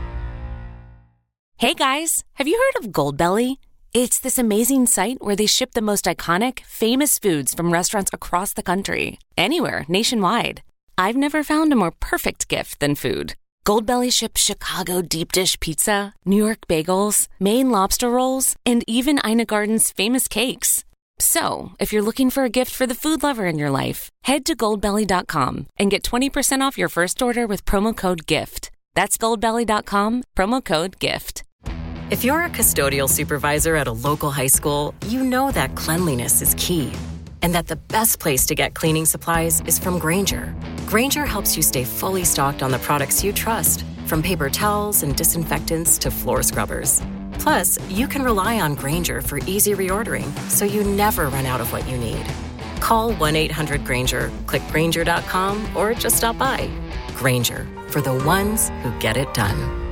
Hey guys, have you heard of Goldbelly? It's this amazing site where they ship the most iconic, famous foods from restaurants across the country, anywhere, nationwide. I've never found a more perfect gift than food. Goldbelly ships Chicago deep dish pizza, New York bagels, Maine lobster rolls, and even Ina Garden's famous cakes. So, if you're looking for a gift for the food lover in your life, head to goldbelly dot com and get twenty percent off your first order with promo code GIFT. That's goldbelly dot com, promo code GIFT. If you're a custodial supervisor at a local high school, you know that cleanliness is key, and that the best place to get cleaning supplies is from Grainger. Grainger helps you stay fully stocked on the products you trust, from paper towels and disinfectants to floor scrubbers. Plus, you can rely on Grainger for easy reordering, so you never run out of what you need. Call one eight hundred Grainger, click Grainger dot com, or just stop by. Grainger, for the ones who get it done.